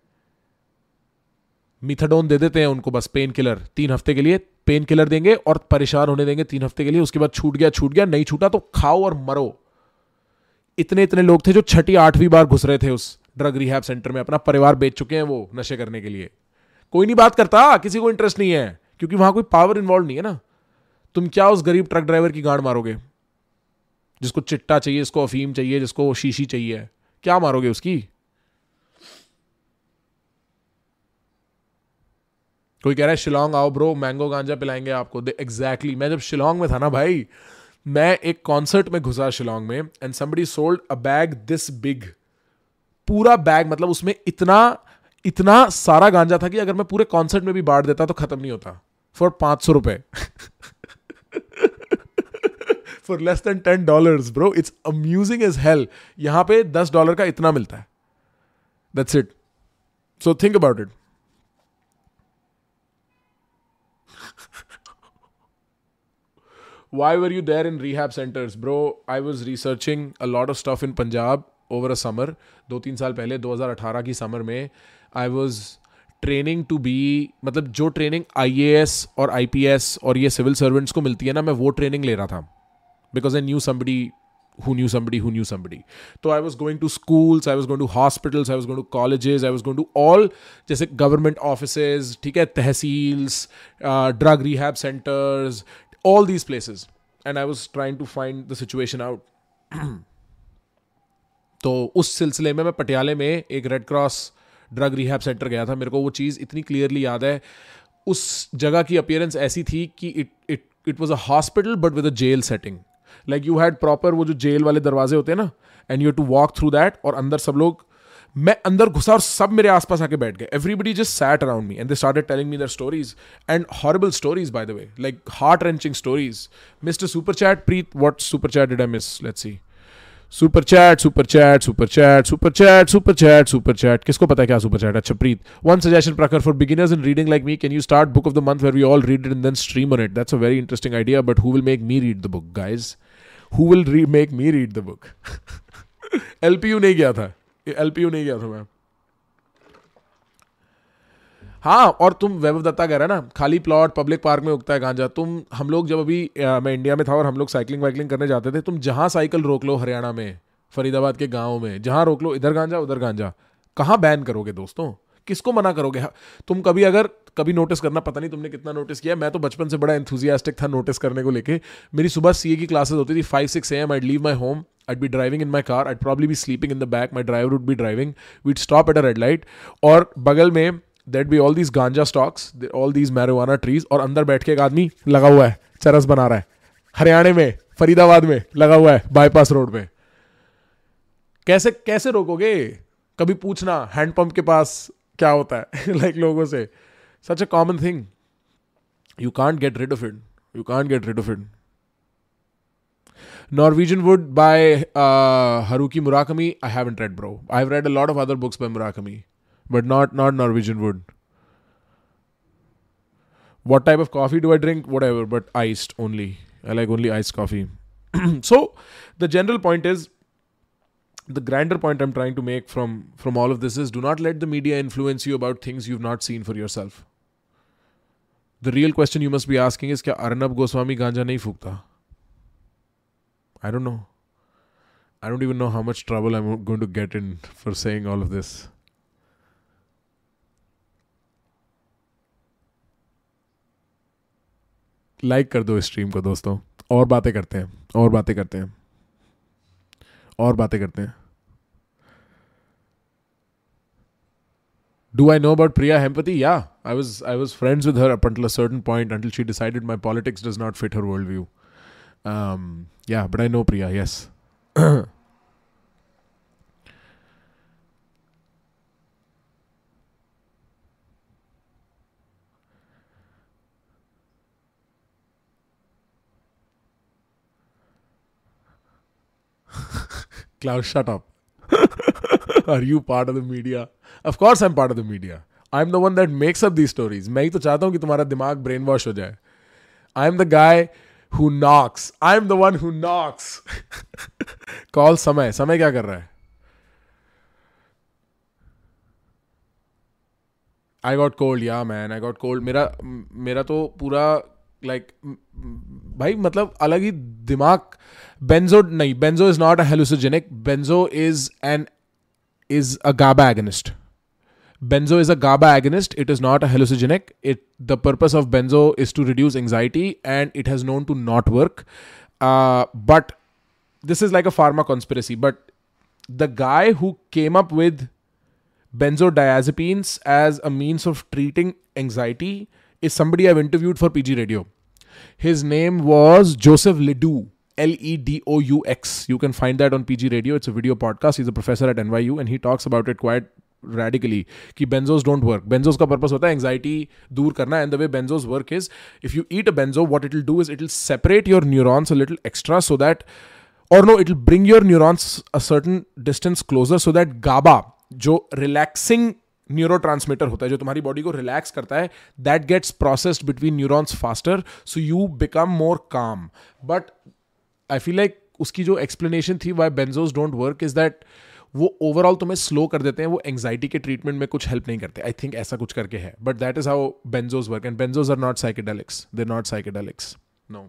मिथाडोन दे देते हैं उनको, बस पेन किलर, तीन हफ्ते के लिए पेन किलर देंगे और परेशान होने देंगे तीन हफ्ते के लिए. उसके बाद छूट गया छूट गया, नहीं छूटा तो खाओ और मरो. इतने इतने लोग थे जो छठी आठवीं बार घुस रहे थे उस ड्रग रिहैब सेंटर में, अपना परिवार बेच चुके हैं वो नशे करने के लिए. कोई नहीं बात करता, किसी को इंटरेस्ट नहीं है, क्योंकि वहां कोई पावर इन्वॉल्व नहीं है ना. तुम क्या उस गरीब ट्रक ड्राइवर की गांड मारोगे जिसको चिट्टा चाहिए, जिसको अफीम चाहिए, जिसको शीशी चाहिए? क्या मारोगे उसकी? कोई कह रहा है शिलोंग आओ ब्रो, मैंगो गांजा पिलाएंगे आपको. Exactly exactly. मैं जब शिलोंग में था ना भाई, मैं एक कॉन्सर्ट में घुसा शिलोंग में, and somebody sold a bag this big. पूरा बैग, मतलब उसमें इतना इतना सारा गांजा था कि अगर मैं पूरे कॉन्सर्ट में भी बांट देता तो खत्म नहीं होता. फॉर पांच सौ रुपए, for less than ten dollars bro. It's amusing as hell. यहां पे दस डॉलर का इतना मिलता है. That's it. So think about it. Why were you there in rehab centers? Bro, I was researching a lot of stuff in Punjab over a summer. दो तीन साल पहले दो हज़ार अठारह की समर में I was training to be, मतलब जो ट्रेनिंग आई ए एस और आई पी एस और ये सिविल सर्वेंट्स को मिलती है ना, मैं वो ट्रेनिंग ले रहा था. Because I knew somebody who knew somebody who knew somebody. So I was going to schools, I was going to hospitals, I was going to colleges, I was going to all जैसे government offices, ठीक है, tehsils, uh, drug rehab centers, all these places. And I was trying to find the situation out. तो उस सिलसिले में मैं पटियाले में एक Red Cross drug rehab centre गया था. मेरे को वो चीज़ इतनी क्लियरली याद है. उस जगह की अपीयरेंस ऐसी थी कि it it it was a hospital but with a jail setting. Like you had proper वो जो जेल वाले दरवाजे होते हैं ना, and you have to walk through that. और अंदर सब लोग, मैं अंदर घुसा और सब मेरे आसपास आके बैठ गए. Everybody just sat around me and they started telling me their stories and horrible stories, by the way, like heart wrenching stories. Mister super chat, Preet, what super chat did I miss? Let's see. Super chat, super chat, super chat, super chat, super chat, super chat. किसको पता है क्या super chat? अच्छा, Preet. One suggestion Prakhar, for beginners in reading like me, can you start book of the month where we all read it and then stream on it? That's a very interesting idea, but who will make me read the book, guys? Who will re make me read the book? L P U नहीं गया था, L P U नहीं गया था मैं. हाँ, और तुम वैभव दत्ता कह रहा है ना, खाली प्लॉट पब्लिक पार्क में उगता है गांजा. तुम, हम लोग जब अभी आ, मैं इंडिया में था और हम लोग साइकिलिंग वाइकलिंग करने जाते थे, तुम जहाँ साइकिल रोक लो हरियाणा में, फरीदाबाद के गाँव में, जहाँ रोक लो, इधर गांजा उधर गांजा. कहाँ बैन करोगे दोस्तों? किसको मना करोगे? तुम कभी अगर कभी नोटिस करना, पता नहीं तुमने कितना नोटिस किया, मैं तो बचपन से बड़ा एंथुजियास्टिक था नोटिस करने को लेके. मेरी सुबह सीए की क्लासेस होती थी five six A M. I'd leave my home, I'd be driving in my car, I'd probably be sleeping in the back, my driver would be driving, we'd stop at a red light, और बगल में there'd be all these ganja stalks, all these marijuana trees, और अंदर बैठ के एक आदमी लगा हुआ है, चरस बना रहा है, हरियाणा में, फरीदाबाद में लगा हुआ है, बाईपास रोड पे. कैसे कैसे रोकोगे? कभी पूछना हैंडपंप के पास क्या होता है लाइक लोगों से. Such a common thing. You can't get rid of it. You can't get rid of it. Norwegian Wood by uh, Haruki Murakami, I haven't read, bro. I've read a lot of other books by Murakami, but not not Norwegian Wood. What type of coffee do I drink? Whatever, but iced only. I like only iced coffee. So the general point is, the grander point I'm trying to make from from all of this is, do not let the media influence you about things you've not seen for yourself. The real question you must be asking is, क्या अर्नब गोस्वामी गांजा नहीं फूकता? I don't know. I don't even know how much trouble I'm going to get in for saying all of this. Like कर दो इस stream को दोस्तों, और बातें करते हैं, और बातें करते हैं, और बातें करते हैं. Do I know about Priya Hempati? Yeah, I was I was friends with her up until a certain point, until she decided my politics does not fit her worldview. Um, yeah, but I know Priya, yes. Klaus, shut up. Are you part of the media? Of course I'm part of the media. I'm the one that makes up these stories. मैं ही तो चाहता हूँ कि तुम्हारा दिमाग brain wash हो जाए. I'm the guy who knocks. I'm the one who knocks. Call समय. समय क्या कर रहा है? I got cold, yeah man. I got cold. मेरा मेरा तो पूरा like भाई मतलब अलग ही दिमाग. Benzo नहीं. Benzo is not a hallucinogenic. Benzo is an is a GABA agonist. Benzo is a GABA agonist. It is not a hallucinogenic. It the purpose of benzo is to reduce anxiety, and it has known to not work. Uh, but this is like a pharma conspiracy. But the guy who came up with benzodiazepines as a means of treating anxiety is somebody I've interviewed for P G Radio. His name was Joseph Ledoux. L E D O U X. You can find that on P G Radio. It's a video podcast. He's a professor at N Y U and he talks about it quite radically. कि benzos don't work. Benzos का purpose होता है anxiety दूर करना, and the way benzos work is, if you eat a benzo, what it'll do is it'll separate your neurons a little extra so that, or no, it'll bring your neurons a certain distance closer so that GABA, जो relaxing neurotransmitter होता है जो तुम्हारी body को relax करता है, that gets processed between neurons faster, so you become more calm. But I feel like उसकी जो एक्सप्लेनेशन थी why benzos don't work is that वो ओवरऑल तुम्हें स्लो कर देते हैं, वो एंग्जाइटी के ट्रीटमेंट में कुछ हेल्प नहीं करते. आई थिंक ऐसा कुछ करके है, but that is how benzos work, and benzos are not psychedelics, they not psychedelics, no.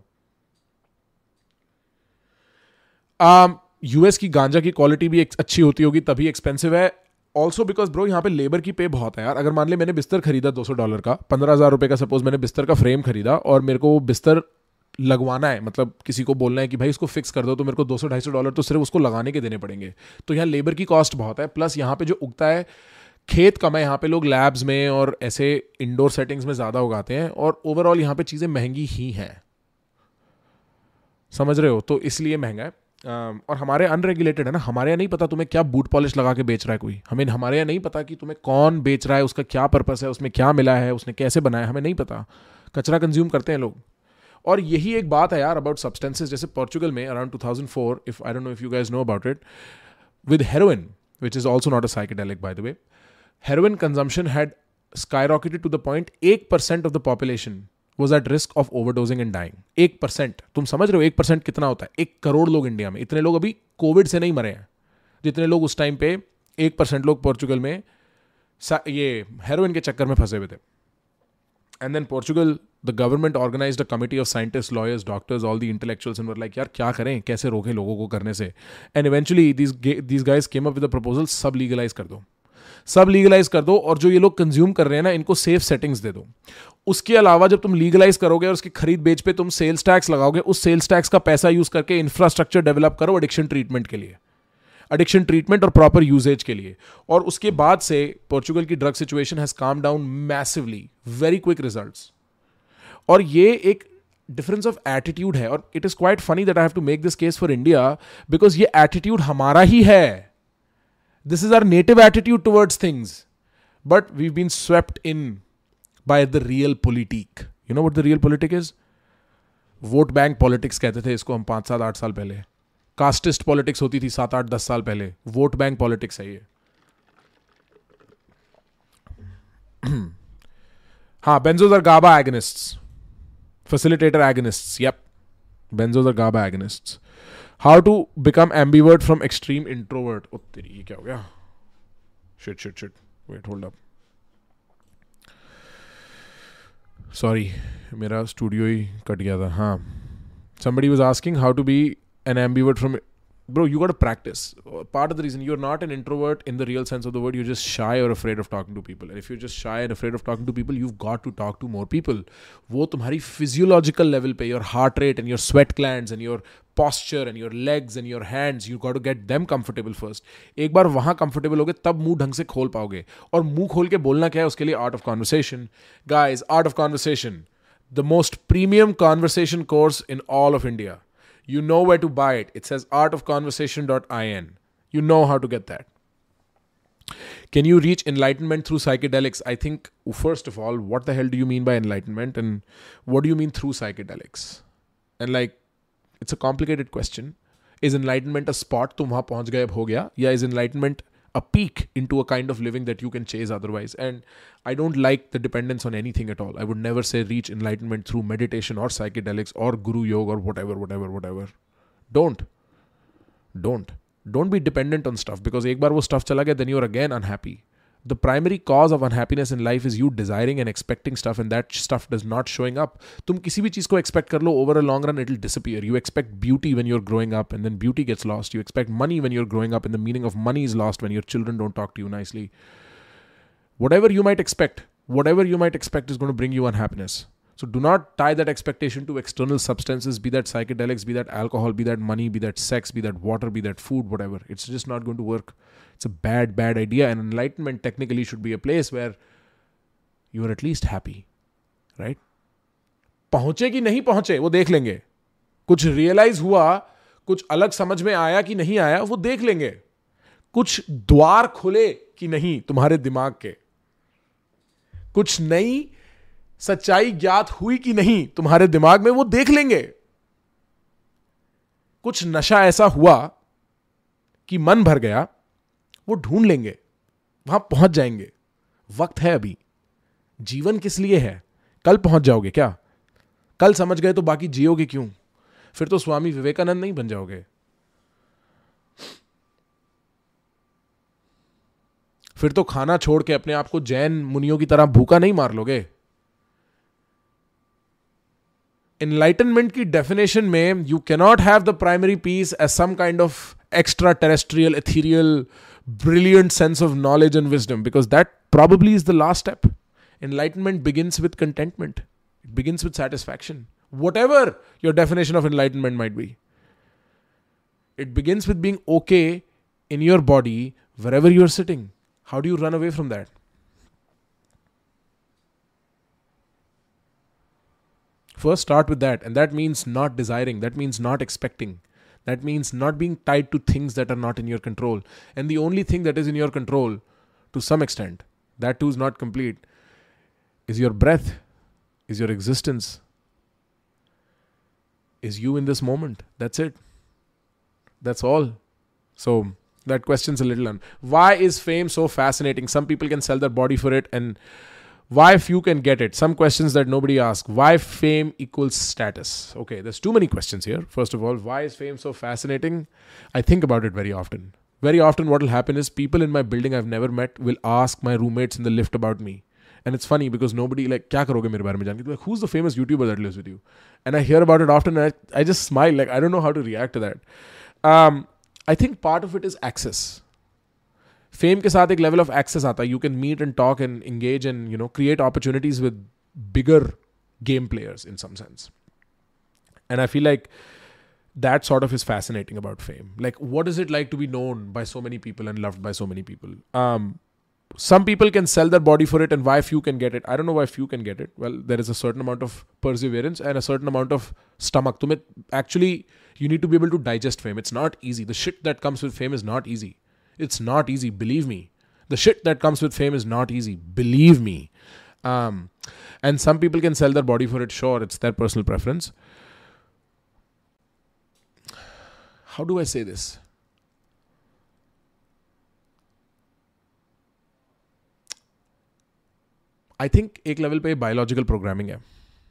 US की गांजा की क्वालिटी भी अच्छी होती होगी तभी एक्सपेंसिव है. ऑल्सो बिकॉज ब्रो यहाँ पे लेबर की पे बहुत है यार. अगर मान ले मैंने बिस्तर खरीदा दो सौ डॉलर का, पंद्रह हजार रुपए का सपोज मैंने बिस्तर का फ्रेम खरीदा, और मेरे को वो बिस्तर लगवाना है, मतलब किसी को बोलना है कि भाई इसको फिक्स कर दो, तो मेरे को दो सौ ढाई सौ डॉलर तो सिर्फ उसको लगाने के देने पड़ेंगे. तो यहाँ लेबर की कॉस्ट बहुत है, प्लस यहाँ पे जो उगता है खेत कम है, यहाँ पे लोग लैब्स में और ऐसे इंडोर सेटिंग्स में ज़्यादा उगाते हैं, और ओवरऑल यहाँ पे चीज़ें महंगी ही हैं, समझ रहे हो, तो इसलिए महंगा है. Uh, और हमारे अनरेगुलेटेड है ना, हमारे यहाँ नहीं पता तुम्हें क्या बूट पॉलिश लगा के बेच रहा है कोई, हमें हमारे यहाँ नहीं पता कि तुम्हें कौन बेच रहा है, उसका क्या पर्पस है, उसमें क्या मिला है, उसने कैसे बनाया, हमें नहीं पता. कचरा कंज्यूम करते हैं लोग. और यही एक बात है यार अबाउट सब्सटेंसेस. जैसे पोर्चुगल में around two thousand four, if I don't know if you guys know about it, with heroin, which is also not a psychedelic by the way, heroin consumption had skyrocketed to the point eight percent of the population was at risk of overdosing and dying. एक percent, तुम समझ रहे हो एक percent कितना होता है? एक करोड़ लोग इंडिया में, इतने लोग अभी कोविड से नहीं मरे हैं जितने लोग उस टाइम पे एक परसेंट लोग पोर्चुगल में ये हेरोइन के चक्कर में फंसे हुए थे. And then Portugal, the government organised a committee of scientist, lawyers, doctors, all the intellectuals, and were like यार क्या करें, कैसे रोकें लोगों को करने से. And eventually these guys came up with a proposal, सब लीगलाइज कर दो, सब लीगलाइज कर दो, और जो ये लोग कंज्यूम कर रहे हैं ना इनको सेफ सेटिंग्स दे दो. उसके अलावा जब तुम लीगलाइज करोगे और उसकी खरीद बेच पे तुम सेल्स टैक्स लगाओगे, उस सेल्स टैक्स का पैसा यूज करके इंफ्रास्ट्रक्चर डेवलप करो एडिक्शन ट्रीटमेंट के लिए, एडिक्शन ट्रीटमेंट और प्रॉपर यूजेज के लिए. और उसके बाद से पोर्चुगल की drug situation has come down massively, very quick results. और ये एक डिफरेंस ऑफ एटीट्यूड है, और it is quite funny that I have to make this case for India, because ये एटीट्यूड हमारा ही है. This is our native attitude towards things, but we've been swept in by the real politique. You know what the real politic is? Vote bank politics कहते थे इसको हम पाँच सात आठ साल पहले. कास्टिस्ट पॉलिटिक्स होती थी सात आठ दस साल पहले. वोट बैंक पॉलिटिक्स है ये. हाँ, benzos are GABA agonists, facilitator agonists. Yep, benzos are GABA agonists. How to become ambivert from extreme introvert. Oh तेरी, ये क्या हो गया? Shit, shit, shit. Wait, hold up. Sorry, मेरा स्टूडियो ही कट गया था. हाँ, somebody was asking how to be an ambivert from. Bro, you got to practice. Part of the reason you're not an introvert in the real sense of the word, you're just shy or afraid of talking to people. And if you're just shy and afraid of talking to people, you've got to talk to more people. वो तुम्हारी physiological level पे, your heart rate and your sweat glands and your posture and your legs and your hands, you got to get them comfortable first. एक बार वहाँ comfortable होगे तब मुंह ढंग से खोल पाओगे. और मुंह खोल के बोलना क्या है उसके लिए art of conversation. Guys, art of conversation, the most premium conversation course in all of India. You know where to buy it. It says art of conversation dot in. You know how to get that. Can you reach enlightenment through psychedelics? I think, first of all, what the hell do you mean by enlightenment? And what do you mean through psychedelics? And like, it's a complicated question. Is enlightenment a spot? तुम वहाँ पहुँच गए अब हो गया? या is enlightenment a peak into a kind of living that you can chase otherwise? And I don't like the dependence on anything at all. I would never say reach enlightenment through meditation or psychedelics or guru yoga or whatever, whatever, whatever. Don't. Don't. Don't be dependent on stuff, because एक बार वो stuff चला गया, then you're again unhappy. The primary cause of unhappiness in life is you desiring and expecting stuff, and that stuff does not showing up. तुम किसी भी चीज को expect कर लो, over a long run it'll disappear. You expect beauty when you're growing up, and then beauty gets lost. You expect money when you're growing up, and the meaning of money is lost when your children don't talk to you nicely. Whatever you might expect, whatever you might expect is going to bring you unhappiness. So do not tie that expectation to external substances, be that psychedelics, be that alcohol, be that money, be that sex, be that water, be that food, whatever. It's just not going to work. It's a bad, bad idea. And enlightenment technically should be a place where you are at least happy, right? पहुंचे कि नहीं पहुंचे वो देख लेंगे. कुछ realise हुआ, कुछ अलग समझ में आया कि नहीं आया वो देख लेंगे. कुछ द्वार खुले कि नहीं तुम्हारे दिमाग के, कुछ नई सच्चाई ज्ञात हुई कि नहीं तुम्हारे दिमाग में वो देख लेंगे. कुछ नशा ऐसा हुआ कि मन भर गया, वो ढूंढ लेंगे, वहां पहुंच जाएंगे. वक्त है अभी. जीवन किस लिए है? कल पहुंच जाओगे क्या? कल समझ गए तो बाकी जियोगे क्यों? फिर तो स्वामी विवेकानंद नहीं बन जाओगे. फिर तो खाना छोड़ के अपने आप को जैन मुनियों की तरह भूखा नहीं मार लोगे. Enlightenment की definition में you cannot have the primary piece as some kind of extraterrestrial, ethereal, brilliant sense of knowledge and wisdom, because that probably is the last step. Enlightenment begins with contentment. It begins with satisfaction. Whatever your definition of enlightenment might be. It begins with being okay in your body wherever you're sitting. How do you run away from that? First start with that, and that means not desiring, that means not expecting, that means not being tied to things that are not in your control. And the only thing that is in your control, to some extent, that too is not complete, is your breath, is your existence, is you in this moment. That's it. That's all. So that question's a little un- why is fame so fascinating? Some people can sell their body for it, and why few can get it? Some questions that nobody asks. Why fame equals status? Okay, there's too many questions here. First of all, why is fame so fascinating? I think about it very often. Very often what will happen is people in my building I've never met will ask my roommates in the lift about me. And it's funny because nobody like, kya karoge mere bare mein jaan ke? Like, who's the famous YouTuber that lives with you? And I hear about it often and I, I just smile. Like, I don't know how to react to that. Um, I think part of it is access. Fame के साथ एक level of access आता है. You can meet and talk and engage and, you know, create opportunities with bigger game players in some sense. And I feel like that sort of is fascinating about fame. Like, what is it like to be known by so many people and loved by so many people? Um, some people can sell their body for it, and why few can get it? I don't know why few can get it. Well, there is a certain amount of perseverance and a certain amount of stomach. Tumhe, actually, you need to be able to digest fame. It's not easy. The shit that comes with fame is not easy. It's not easy, believe me. The shit that comes with fame is not easy, believe me. Um, and some people can sell their body for it, sure, it's their personal preference. How do I say this? I think एक level पे biological programming है.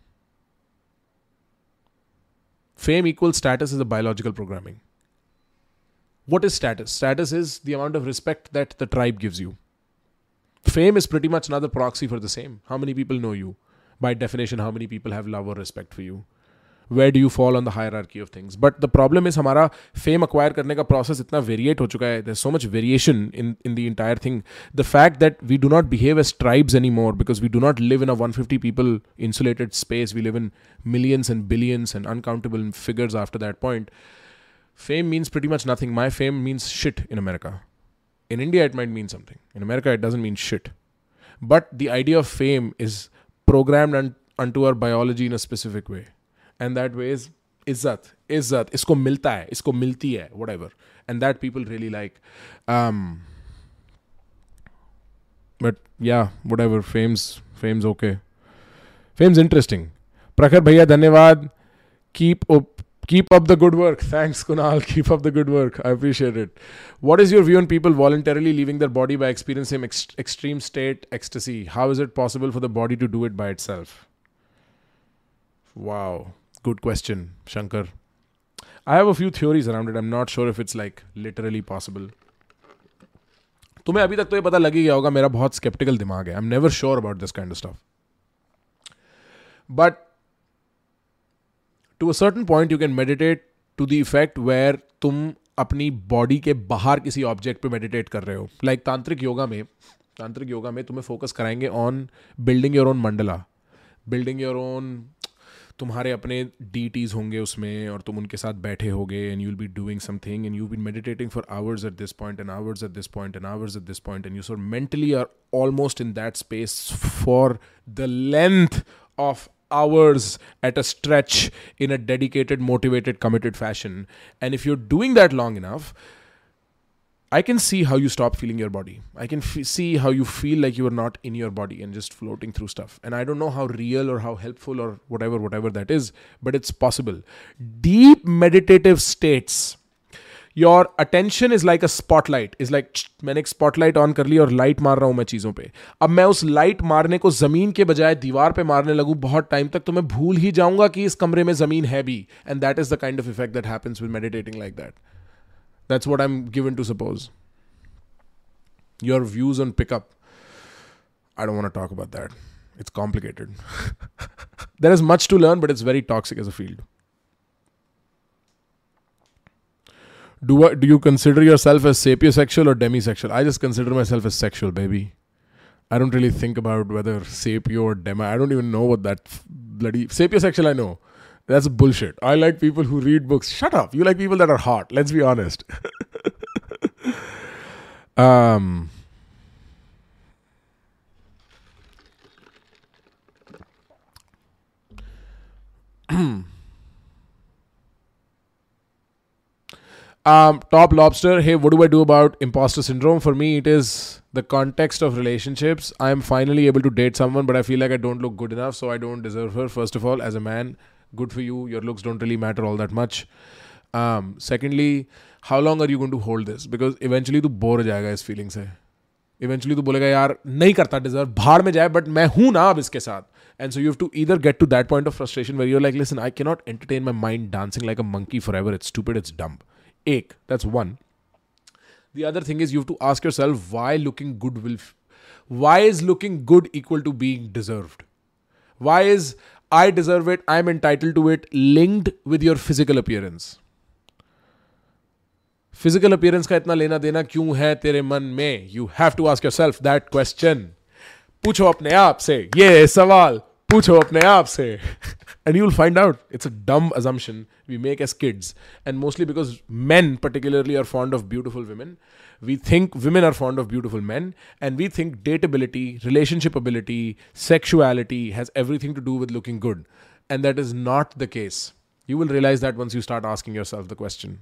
Fame equals status is a biological programming. What is status? Status is the amount of respect that the tribe gives you. Fame is pretty much another proxy for the same. How many people know you? By definition, how many people have love or respect for you? Where do you fall on the hierarchy of things? But the problem is हमारा fame acquire करने का process इतना variate हो चुका है. There's so much variation in, in the entire thing. The fact that we do not behave as tribes anymore because we do not live in a one hundred fifty people insulated space. We live in millions and billions and uncountable figures after that point. Fame means pretty much nothing. My fame means shit in America. In India, it might mean something. In America, it doesn't mean shit. But the idea of fame is programmed un- unto our biology in a specific way. And that way is izzat, izzat, isko milta hai, isko milti hai, whatever. And that people really like. Um, but yeah, whatever, fame's, fame's okay. Fame's interesting. Prakhar bhaiya, dhanyavad. Keep up. Keep up the good work. Thanks, Kunal. Keep up the good work. I appreciate it. What is your view on people voluntarily leaving their body by experiencing ex- extreme state ecstasy? How is it possible for the body to do it by itself? Wow. Good question, Shankar. I have a few theories around it. I'm not sure if it's like literally possible. तुम्हें अभी तक तो ये पता लग ही गया होगा मेरा बहुत skeptical दिमाग है. I'm never sure about this kind of stuff. But to a certain point you can meditate to the effect where तुम अपनी बॉडी के बाहर किसी ऑब्जेक्ट पे मेडिटेट कर रहे हो. लाइक like, तांत्रिक योगा में तांत्रिक योगा में तुम्हें फोकस कराएंगे on building your own mandala, building your own. तुम्हारे अपने डीटीज होंगे उसमें और तुम उनके साथ बैठे होगे and you will be doing something and you been meditating for hours at this point and hours at this point and hours at this point and you so mentally are almost in that space for the length of hours at a stretch in a dedicated, motivated, committed fashion. And if you're doing that long enough, I can see how you stop feeling your body. I can f- see how you feel like you are not in your body and just floating through stuff. And I don't know how real or how helpful or whatever, whatever that is, but it's possible. Deep meditative states, your attention is like a spotlight, is like मैंने एक spotlight on कर ली और light मार रहा हूं मैं चीजों पे. अब मैं उस लाइट मारने को जमीन के बजाय दीवार पे मारने लगूं बहुत टाइम तक, तो मैं भूल ही जाऊंगा कि इस कमरे में जमीन है भी. And that is the kind of effect that happens with meditating like that. That's what I am given to suppose. Your views on pickup, I don't want to talk about that. It's complicated. There is much to learn, but it's very toxic as a field. Do I, do you consider yourself as sapiosexual or demisexual? I just consider myself as sexual, baby. I don't really think about whether sapio or demi. I don't even know what that bloody... Sapiosexual, I know. That's bullshit. I like people who read books. Shut up. You like people that are hot. Let's be honest. um... Um, Top Lobster, hey, what do I do about imposter syndrome? For me, it is the context of relationships. I am finally able to date someone, but I feel like I don't look good enough, so I don't deserve her. First of all, as a man, good for you. Your looks don't really matter all that much. Um, secondly, how long are you going to hold this? Because eventually तू bore हो जाएगा इस feeling से. Eventually तू बोलेगा यार नहीं करता deserve, भाड़ में जाए, but मैं हूँ ना अब इसके साथ. And so you have to either get to that point of frustration where you're like, listen, I cannot entertain my mind dancing like a monkey forever. It's stupid, it's dumb. Ek, that's one. The other thing is you have to ask yourself why looking good will... F- why is looking good equal to being deserved? Why is I deserve it, I'm entitled to it, linked with your physical appearance? Physical appearance का इतना लेना देना क्यों है तेरे मन में? You have to ask yourself that question. पूछो अपने आप से ये सवाल, पूछो अपने आप से. And you'll find out it's a dumb assumption we make as kids. And mostly because men particularly are fond of beautiful women. We think women are fond of beautiful men. And we think dateability, relationship ability, sexuality has everything to do with looking good. And that is not the case. You will realize that once you start asking yourself the question.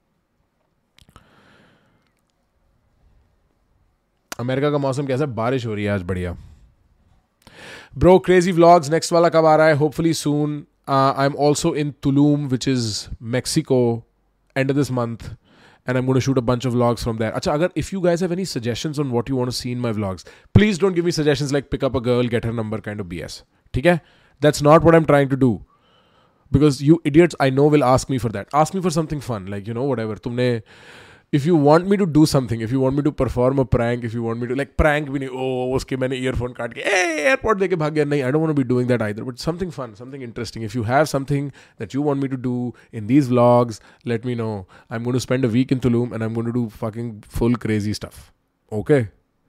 America का मौसम कैसा? बारिश हो रही है आज, बढ़िया. Bro, crazy vlogs. Next wala kab aa raha hai? Hopefully soon. Uh, I'm also in Tulum, which is Mexico, end of this month. And I'm going to shoot a bunch of vlogs from there. Achha, agar, if you guys have any suggestions on what you want to see in my vlogs, please don't give me suggestions like pick up a girl, get her number kind of B S. Okay? That's not what I'm trying to do. Because you idiots I know will ask me for that. Ask me for something fun. Like, you know, whatever. Tumne... If you want me to do something, if you want me to perform a prank, if you want me to like prank भी नहीं, oh उसके मैंने earphone काट के ए airport देके भाग गया, नहीं, I don't want to be doing that either. But something fun, something interesting. If you have something that you want me to do in these vlogs, let me know. I'm going to spend a week in Tulum and I'm going to do fucking full crazy stuff. Okay?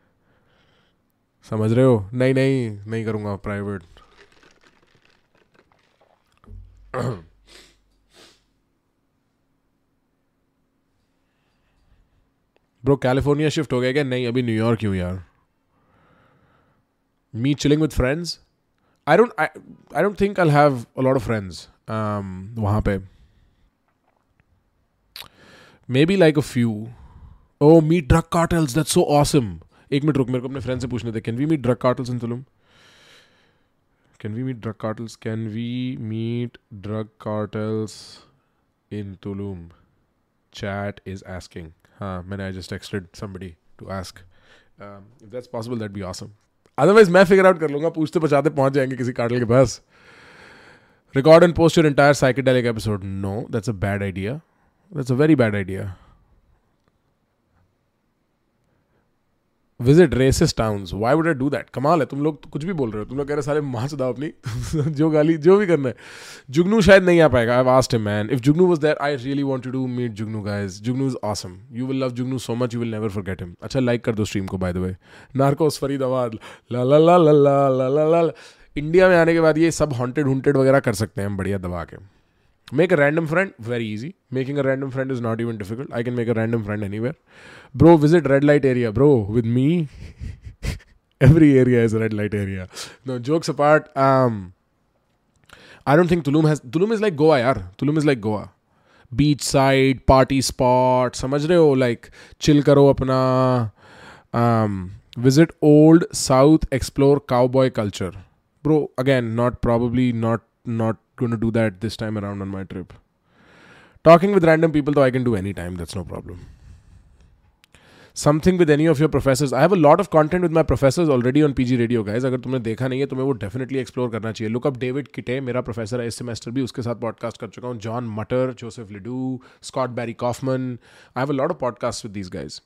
समझ रहे हो? नहीं नहीं नहीं करूँगा private. Bro, California shift हो गया क्या? नहीं, अभी न्यूयॉर्क क्यों यार? Me chilling with friends? I don't I, I don't think I'll have a lot of friends um, वहाँ पे. Maybe like a few. Oh, meet drug cartels. That's so awesome. एक मिनट रुक, मेरे को अपने फ्रेंड से पूछने दे. Can we meet drug cartels in Tulum? Can we meet drug cartels? Can we meet drug cartels in Tulum? Chat is asking. हाँ, मैंने I just texted somebody to ask. Um, if that's possible, that'd be awesome. Otherwise, मैं figure out कर लूँगा. पूछते पछाते पहुँच जाएंगे किसी cartel के पास. Record and post your entire psychedelic episode. No, that's a bad idea. That's a very bad idea. Visit racist towns. Why would I do that? कमाल है, तुम लोग कुछ भी बोल रहे हो. तुम लोग कह रहे साले माँ चुदाओ अपनी जो गाली जो भी करना है. Jugnu शायद नहीं आ पाएगा. I've asked him, man. If Jugnu was there, I really want you to meet Jugnu, guys. Jugnu is awesome. You will love Jugnu so much, you will never forget him. अच्छा, like कर दो stream को, by the way. Narcos Faridabad. ला ला ला ला ला ला ला ला. इंडिया में आने के बाद ये सब haunted haunted वगैरह कर सकते हैं हम बढ़िया दबा के. Make a random friend, very easy. Making a random friend is not even difficult. I can make a random friend anywhere. Bro, visit red light area. Bro, with me, every area is a red light area. No, jokes apart, um, I don't think Tulum has... Tulum is like Goa, yaar. Tulum is like Goa. Beachside, party spot, समझ रहे हो? Like, chill करो अपना. Um, visit old South, explore cowboy culture. Bro, again, not probably, not not going to do that this time around on my trip. Talking with random people though I can do anytime, that's no problem. Something with any of your professors. I have a lot of content with my professors already on P G Radio, guys. अगर तुमने देखा नहीं है तुम्हें वो definitely explore करना चाहिए. Look up David किटे, मेरा प्रोफेसर है इस सेमेस्टर भी, उसके साथ पॉडकास्ट कर चुका हूँ. जॉन मटर, जोसेफ लिडू, Scott Barry Kaufman. I have a lot of podcast with these guys.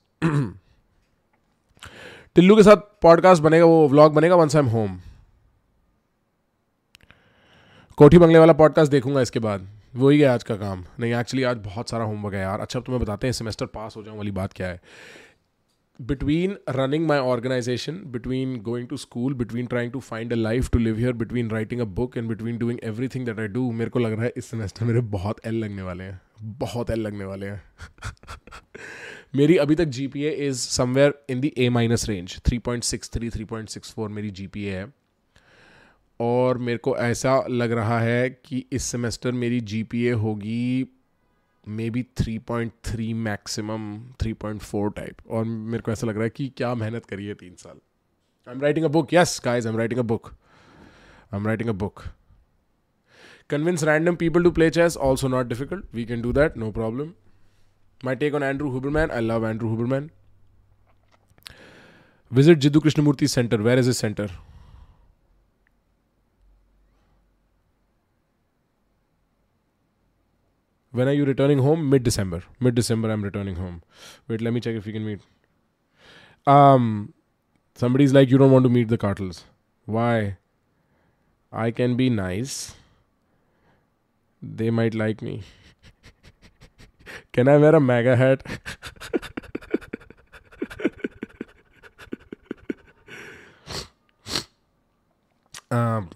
Tillu के साथ पॉडकास्ट बनेगा, वो व्लॉग बनेगा वंस आई एम होम. कोठी बंगले वाला पॉडकास्ट देखूंगा इसके बाद. वही है आज का काम. नहीं एक्चुअली आज बहुत सारा होमवर्क है यार. अच्छा अब तुम्हें बताते हैं सेमेस्टर पास हो जाऊँ वाली बात क्या है. Between running my organization, between going to school, between trying to find a life to live here, between writing a book and between doing everything that I do, मेरे को लग रहा है इस सेमेस्टर मेरे बहुत एल लगने वाले हैं. बहुत एल लगने वाले हैं. मेरी अभी तक G P A is somewhere in the A minus range. Three point six three three point six four मेरी जी पी ए है. और मेरे को ऐसा लग रहा है कि इस सेमेस्टर मेरी जी पी ए होगी may three point three maximum three point four type. और मेरे को ऐसा लग रहा है कि क्या मेहनत करी है तीन साल. I am writing a book. Yes guys, I am writing a book. I am writing a book. Convince random people to play chess, also not difficult. We can do that, no problem. My take on Andrew Huberman. I love Andrew Huberman. Visit Jiddu Krishnamurti centre. Where is is centre? When are you returning home? Mid-December. Mid-December I'm returning home. Wait, let me check if we can meet. Um, somebody's like, you don't want to meet the Cartels. Why? I can be nice. They might like me. Can I wear a MAGA hat? um...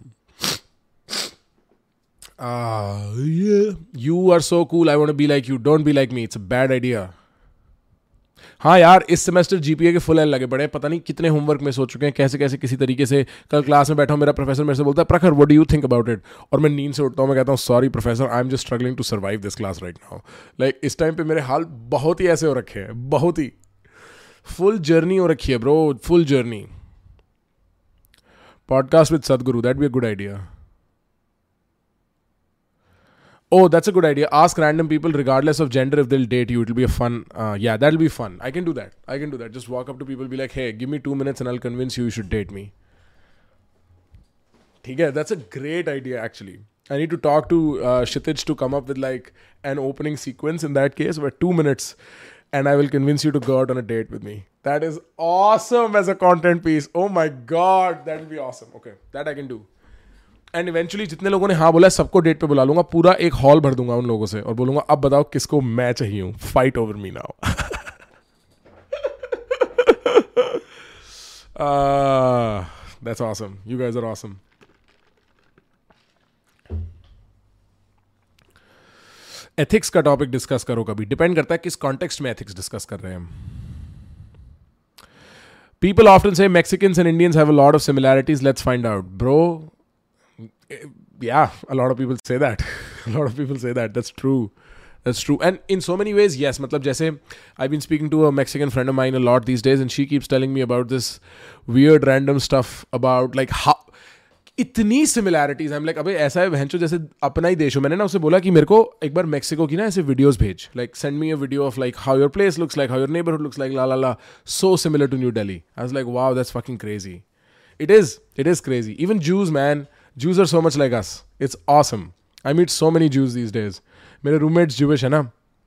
Ah, uh, yeah. You are so cool. I want to be like you. Don't be like me. It's a bad idea. हाँ यार, इस semester GPA के full L लगे पड़े. पता नहीं कितने homework में सोच चुके हैं, कैसे कैसे किसी तरीके से. कल क्लास में बैठा हूँ, मेरा प्रोफेसर मेरे से बोलता है, Prakhar what do you think about it. और मैं नींद से उठता हूँ, मैं कहता हूँ sorry professor, I am just struggling to survive this class right now. Like इस टाइम पे मेरे हाल बहुत ही ऐसे हो रखे हैं. बहुत ही फुल जर्नी हो रखी है bro. Full journey. Podcast with Sadhguru, that be a good idea. Oh, that's a good idea. Ask random people regardless of gender if they'll date you. It'll be a fun, uh, yeah, that'll be fun. I can do that. I can do that. Just walk up to people, be like, hey, give me two minutes and I'll convince you you should date me. Okay, that's a great idea actually. I need to talk to uh, Kshitij to come up with like an opening sequence in that case, where two minutes and I will convince you to go out on a date with me. That is awesome as a content piece. Oh my God, that'll be awesome. Okay, that I can do. And eventually जितने लोगों ने हाँ बोला है सबको date पे बुला लूंगा. पूरा एक हॉल भर दूंगा उन लोगों से और बोलूंगा अब बताओ किसको मैं चाहिए हूँ. Fight over me now. That's awesome. You guys are awesome. Ethics का टॉपिक डिस्कस करो कभी. डिपेंड करता है किस कॉन्टेक्स्ट में एथिक्स डिस्कस कर रहे हैं हम. People often say Mexicans and Indians have a lot of similarities. Let's find out. Bro, yeah, a lot of people say that. a lot of people say that. That's true. That's true. And in so many ways, yes. मतलब जैसे I've been speaking to a Mexican friend of mine a lot these days and she keeps telling me about this weird random stuff about like how इतनी similarities. I'm like अबे ऐसा है भैंचो जैसे अपना ही देश हो. मैंने ना उसे बोला कि मेरे को एक बार मेक्सिको की ना ऐसे वीडियोस भेज. Like send me a video of like how your place looks like, how your neighborhood looks like, la la la. So similar to New Delhi. I was like, wow, that's fucking crazy. It is. It is crazy. Even Jews, man. Jews are so much like us. It's awesome. I meet so many Jews these days. मेरे roommates Jewish है ना.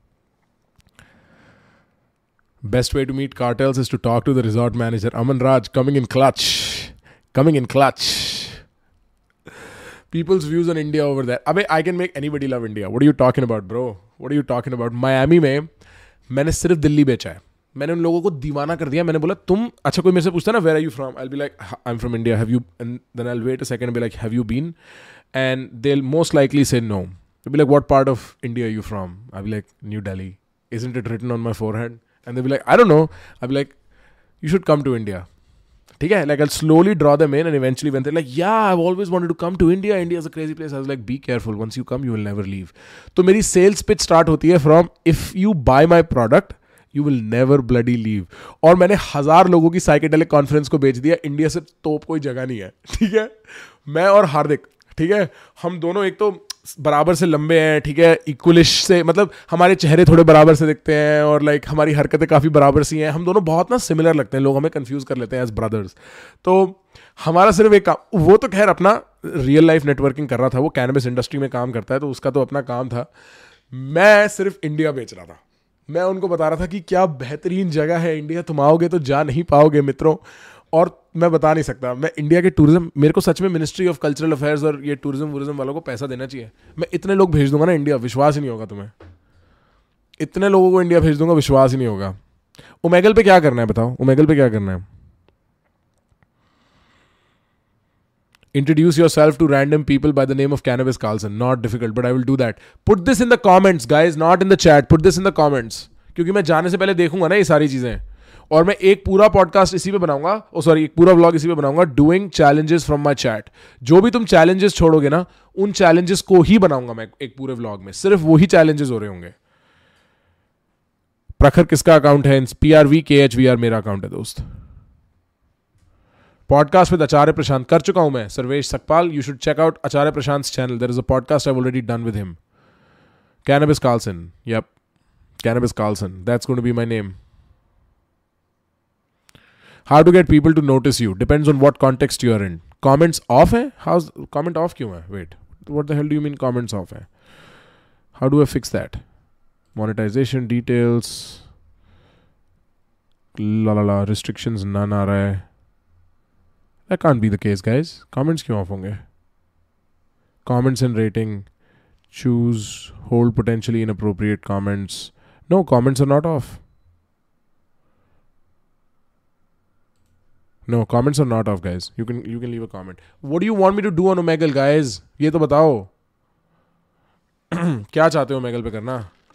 Best way to meet cartels is to talk to the resort manager. Aman Raj coming in clutch. Coming in clutch. People's views on India over there. अबे I can make anybody love India. What are you talking about, bro? What are you talking about? Miami में मैंने सिर्फ दिल्ली बेचा है. मैंने उन लोगों को दीवाना कर दिया. मैंने बोला तुम अच्छा कोई मेरे से पूछता ना where are you from, I will be like I am from India, have you, and then I will wait a second and be like have you been, and they will most likely say no. They be like what part of India are you from, I be like New Delhi, isn't it written on my forehead, and they be like I don't know, I be like you should come to India. ठीक है, like I'll slowly draw them in and eventually when they're like yeah I've always wanted to come to India, India is a crazy place, I was like be careful, once you come you will never leave. तो मेरी sales pitch start होती है from if you buy my product you will never bloody leave. और मैंने हजार लोगों की psychedelic conference को बेच दिया. इंडिया से तोप कोई जगह नहीं है. ठीक है, मैं और हार्दिक, ठीक है, हम दोनों एक तो बराबर से लंबे हैं, ठीक है, इक्वलिश से, मतलब हमारे चेहरे थोड़े बराबर से दिखते हैं और लाइक हमारी हरकतें काफ़ी बराबर सी हैं, हम दोनों बहुत ना सिमिलर लगते हैं, लोग हमें कंफ्यूज कर लेते हैं एज ब्रदर्स। तो हमारा सिर्फ एक काम, वो तो खैर अपना रियल लाइफ नेटवर्किंग कर रहा था, वो कैनबिस इंडस्ट्री में काम करता है तो उसका तो अपना काम था। मैं सिर्फ इंडिया बेच रहा था, मैं उनको बता रहा था कि क्या बेहतरीन जगह है इंडिया, तुम आओगे तो जा नहीं पाओगे मित्रों। और मैं बता नहीं सकता, मैं इंडिया के टूरिज्म, मेरे को सच में मिनिस्ट्री ऑफ कल्चरल अफेयर्स और ये टूरिज्म वूरिज्म वालों को पैसा देना चाहिए। मैं इतने लोग भेज दूंगा ना इंडिया, विश्वास ही नहीं होगा तुम्हें, इतने लोगों को इंडिया भेज दूंगा, विश्वास ही नहीं होगा। ओमेगल पे क्या करना है बताओ, ओमेगल पे क्या करना है? Introduce yourself to random people by the name of Cannabis Carlson. Not difficult, but I will do that. Put this in the comments, guys, not in the chat. Put this in the comments. क्योंकि मैं जाने से पहले देखूंगा ना ये सारी चीजें, और मैं एक पूरा पॉडकास्ट इसी पे बनाऊंगा, ओ सॉरी एक पूरा व्लॉग इसी पे बनाऊंगा, doing challenges from my chat. जो भी तुम चैलेंजेस छोड़ोगे ना, उन चैलेंजेस को ही बनाऊंगा मैं एक पूरे व्लॉग में, सिर्फ वही चैलेंजेस हो रहे होंगे। प्रखर किसका अकाउंट है? P R V K H V R मेरा अकाउंट है दोस्त। पॉडकास्ट विद आचार्य प्रशांत कर चुका हूं मैं, Sarvesh Sakpal. You should check out Acharya Prashant channel, there is a podcast I have already done with him. Cannabis Carlsen, yep, cannabis Carlsen, that's going to be my name. How to get people to notice you, depends on what context you are in. Comments off है? How comment off क्यों है? Wait, what the hell do you mean comments off है? How do I fix that? Monetization details, ला ला ला, restrictions none आ रहा है। That can't be the case, guys. Comments क्यों ऑफ होंगे? Comments and rating. Choose, hold potentially inappropriate comments. No, comments are not off. No, comments are not off, guys. You can you can leave a comment. What do you want me to do on Omegle, guys? ये तो बताओ। क्या चाहते हो Omegle पे करना?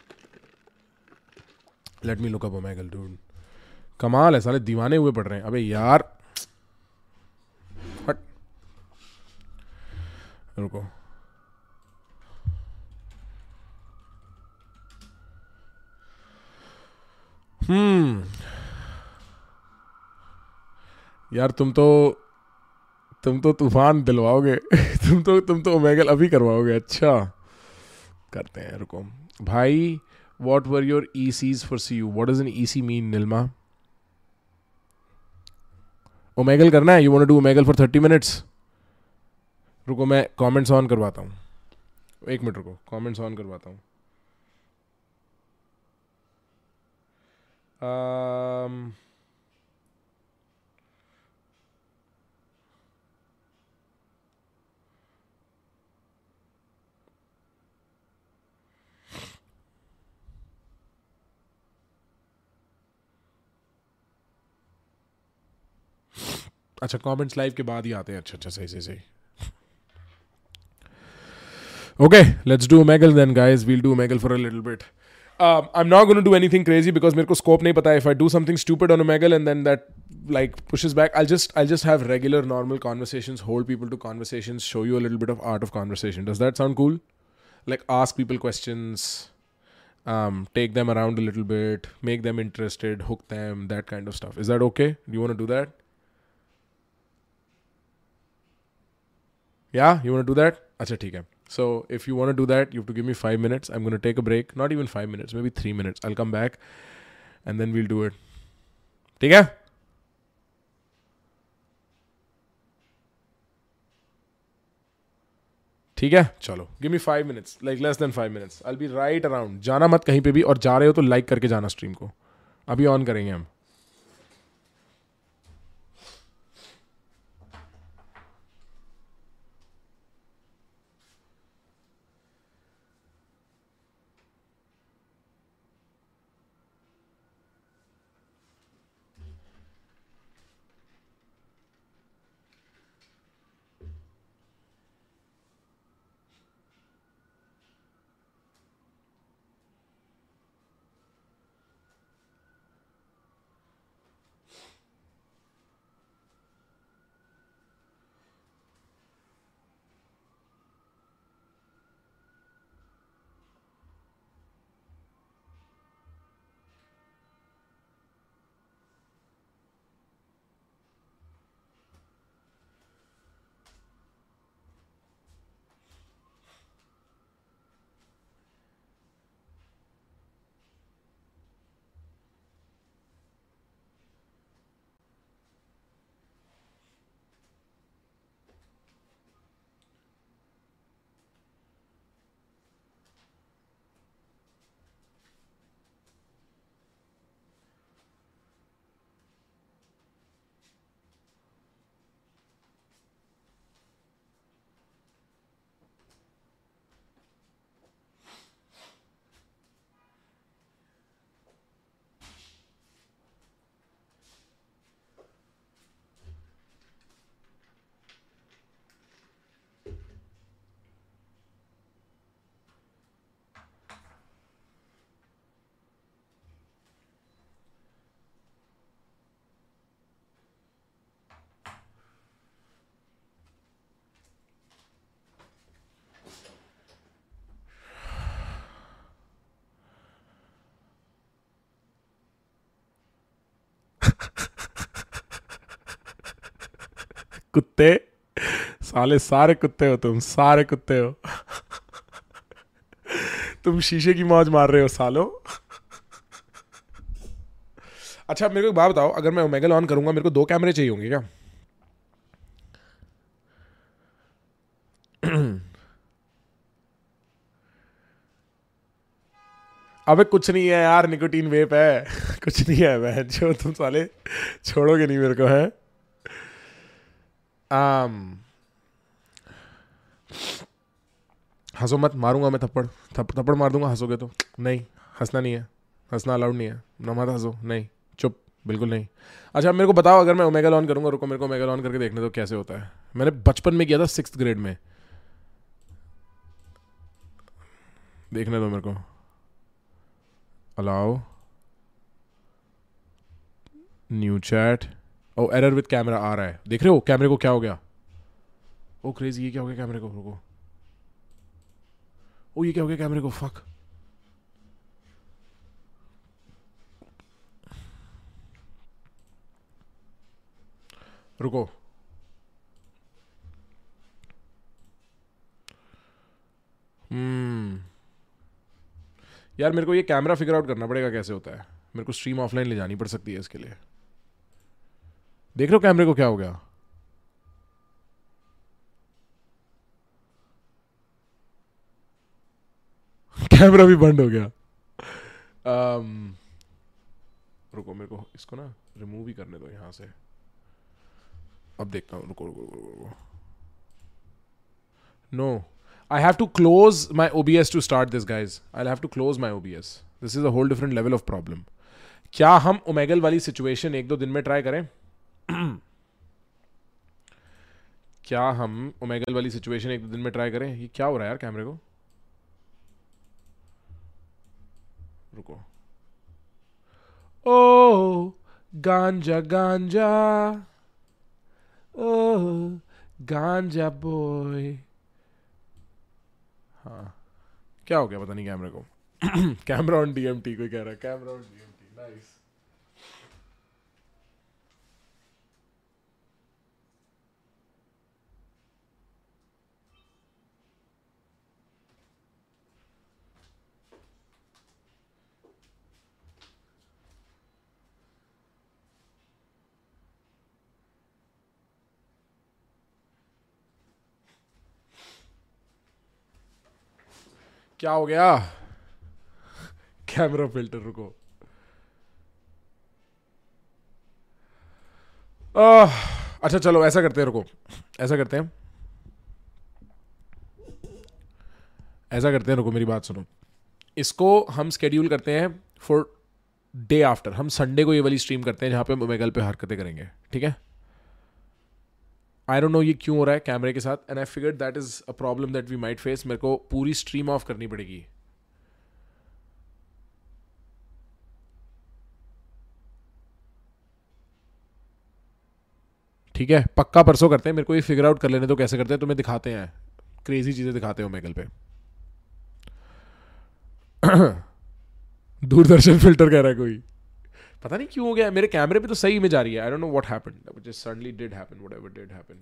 Let me look up Omegle, dude. कमाल है, साले दीवाने हुए पड़ रहे हैं। अबे यार, हट, रुको। हम्म यार, तुम तो तुम तो तूफान दिलवाओगे। तुम तो तुम तो ओमेगल अभी करवाओगे। अच्छा, करते हैं, रुको भाई। What were your E C's for C U? What does N E C mean, Nilma? Omegle करना है? You want to do Omegle for thirty minutes? रुको मैं कमेंट्स ऑन करवाता हूँ, एक मिनट रुको, कमेंट्स ऑन करवाता हूँ। um, अच्छा, कमेंट्स लाइव के बाद ही आते हैं। अच्छा अच्छा, सही सही सही। Okay, let's do Omegle then, guys. We'll do Omegle for a little bit. Um, I'm not going to do anything crazy because मेरे को scope नहीं पता है. If I do something stupid on Omegle and then that like pushes back, I'll just I'll just have regular normal conversations, hold people to conversations, show you a little bit of art of conversation. Does that sound cool? Like ask people questions, um, take them around a little bit, make them interested, hook them, that kind of stuff. Is that okay? Do you want to do that? Yeah, you want to do that? अच्छा ठीक है. So if you want to do that, you have to give me five minutes. I'm going to take a break. Not even five minutes, maybe three minutes. I'll come back and then we'll do it. ठीक है? ठीक है, चलो, give me five minutes, like less than five minutes. I'll be right around. जाना मत कहीं पे भी, और जा रहे हो तो like करके जाना स्ट्रीम को. अभी ऑन करेंगे हम. कुत्ते साले, सारे कुत्ते हो तुम, सारे कुत्ते हो। तुम शीशे की मौज मार रहे हो सालो। अच्छा मेरे को एक बात बताओ, अगर मैं ओमेगल ऑन करूंगा मेरे को दो कैमरे चाहिए होंगे क्या? अबे कुछ नहीं है यार, निकोटीन वेप है। कुछ नहीं है बहन, जो तुम साले छोड़ोगे नहीं मेरे को है। आम हंसो मत, मारूंगा मैं थप्पड़, थप, थप्पड़ मार दूंगा हंसोगे तो। नहीं, हंसना नहीं है, हंसना अलाउड नहीं है ना, मत हंसो, नहीं, चुप, बिल्कुल नहीं। अच्छा मेरे को बताओ, अगर मैं ओमेगल ऑन करूंगा, रुको मेरे को ओमेगल ऑन करके देखने दो कैसे होता है। मैंने बचपन में किया था, सिक्स ग्रेड में, देखने दो मेरे को। Allow new chat. Oh error with camera आ रहा है, देख रहे हो कैमरे को क्या हो गया? ओ क्रेजी, ये क्या हो गया कैमरे को? रुको, ओ ये क्या हो गया कैमरे को? फक, रुको, हम्म यार मेरे को ये कैमरा फिगर आउट करना पड़ेगा कैसे होता है। मेरे को स्ट्रीम ऑफलाइन ले जानी पड़ सकती है इसके लिए। देख रहे हो कैमरे को क्या हो गया? कैमरा भी बंद हो गया। um, रुको मेरे को इसको ना रिमूव ही करने दो यहाँ से। अब देखता हूँ, रुको रुको रुको रुको। No, I have to close my O B S to start this, guys. I'll have to close my O B S. This is a whole different level of problem. क्या हम ओमेगल वाली सिचुएशन एक दो दिन में try करें? क्या हम ओमेगल वाली सिचुएशन एक दो दिन में ट्राई करें? ये क्या हो रहा है यार कैमरे को? रुको। ओ गांजा गांजा, ओ गांजा बॉय। हाँ, क्या हो गया पता नहीं कैमरे को। कैमरा ऑन डीएमटी कोई कह रहा है, कैमरा ऑन डीएमटी, नाइस। क्या हो गया? कैमरा फिल्टर, रुको। आह, अच्छा चलो ऐसा करते हैं, रुको ऐसा करते हैं ऐसा करते हैं रुको मेरी बात सुनो। इसको हम स्केड्यूल करते हैं फॉर डे आफ्टर। हम संडे को ये वाली स्ट्रीम करते हैं जहाँ पे हम ओमेगल पे हरकतें करेंगे, ठीक है? आई डोंट नो ये क्यों हो रहा है कैमरे के साथ, and I figured that is a problem that we might face. मेरे को पूरी स्ट्रीम ऑफ करनी पड़ेगी। ठीक है, पक्का परसों करते हैं। मेरे को ये फिगर आउट कर लेने तो कैसे करते हैं, तुम्हें दिखाते हैं, क्रेजी चीजें दिखाते हैं ओमेगल पे। दूरदर्शन फिल्टर कह रहा है कोई, पता नहीं क्यों हो गया। मेरे कैमरे पे तो सही इमेज आ रही है। I don't know what happened, which suddenly did happen, whatever did happen.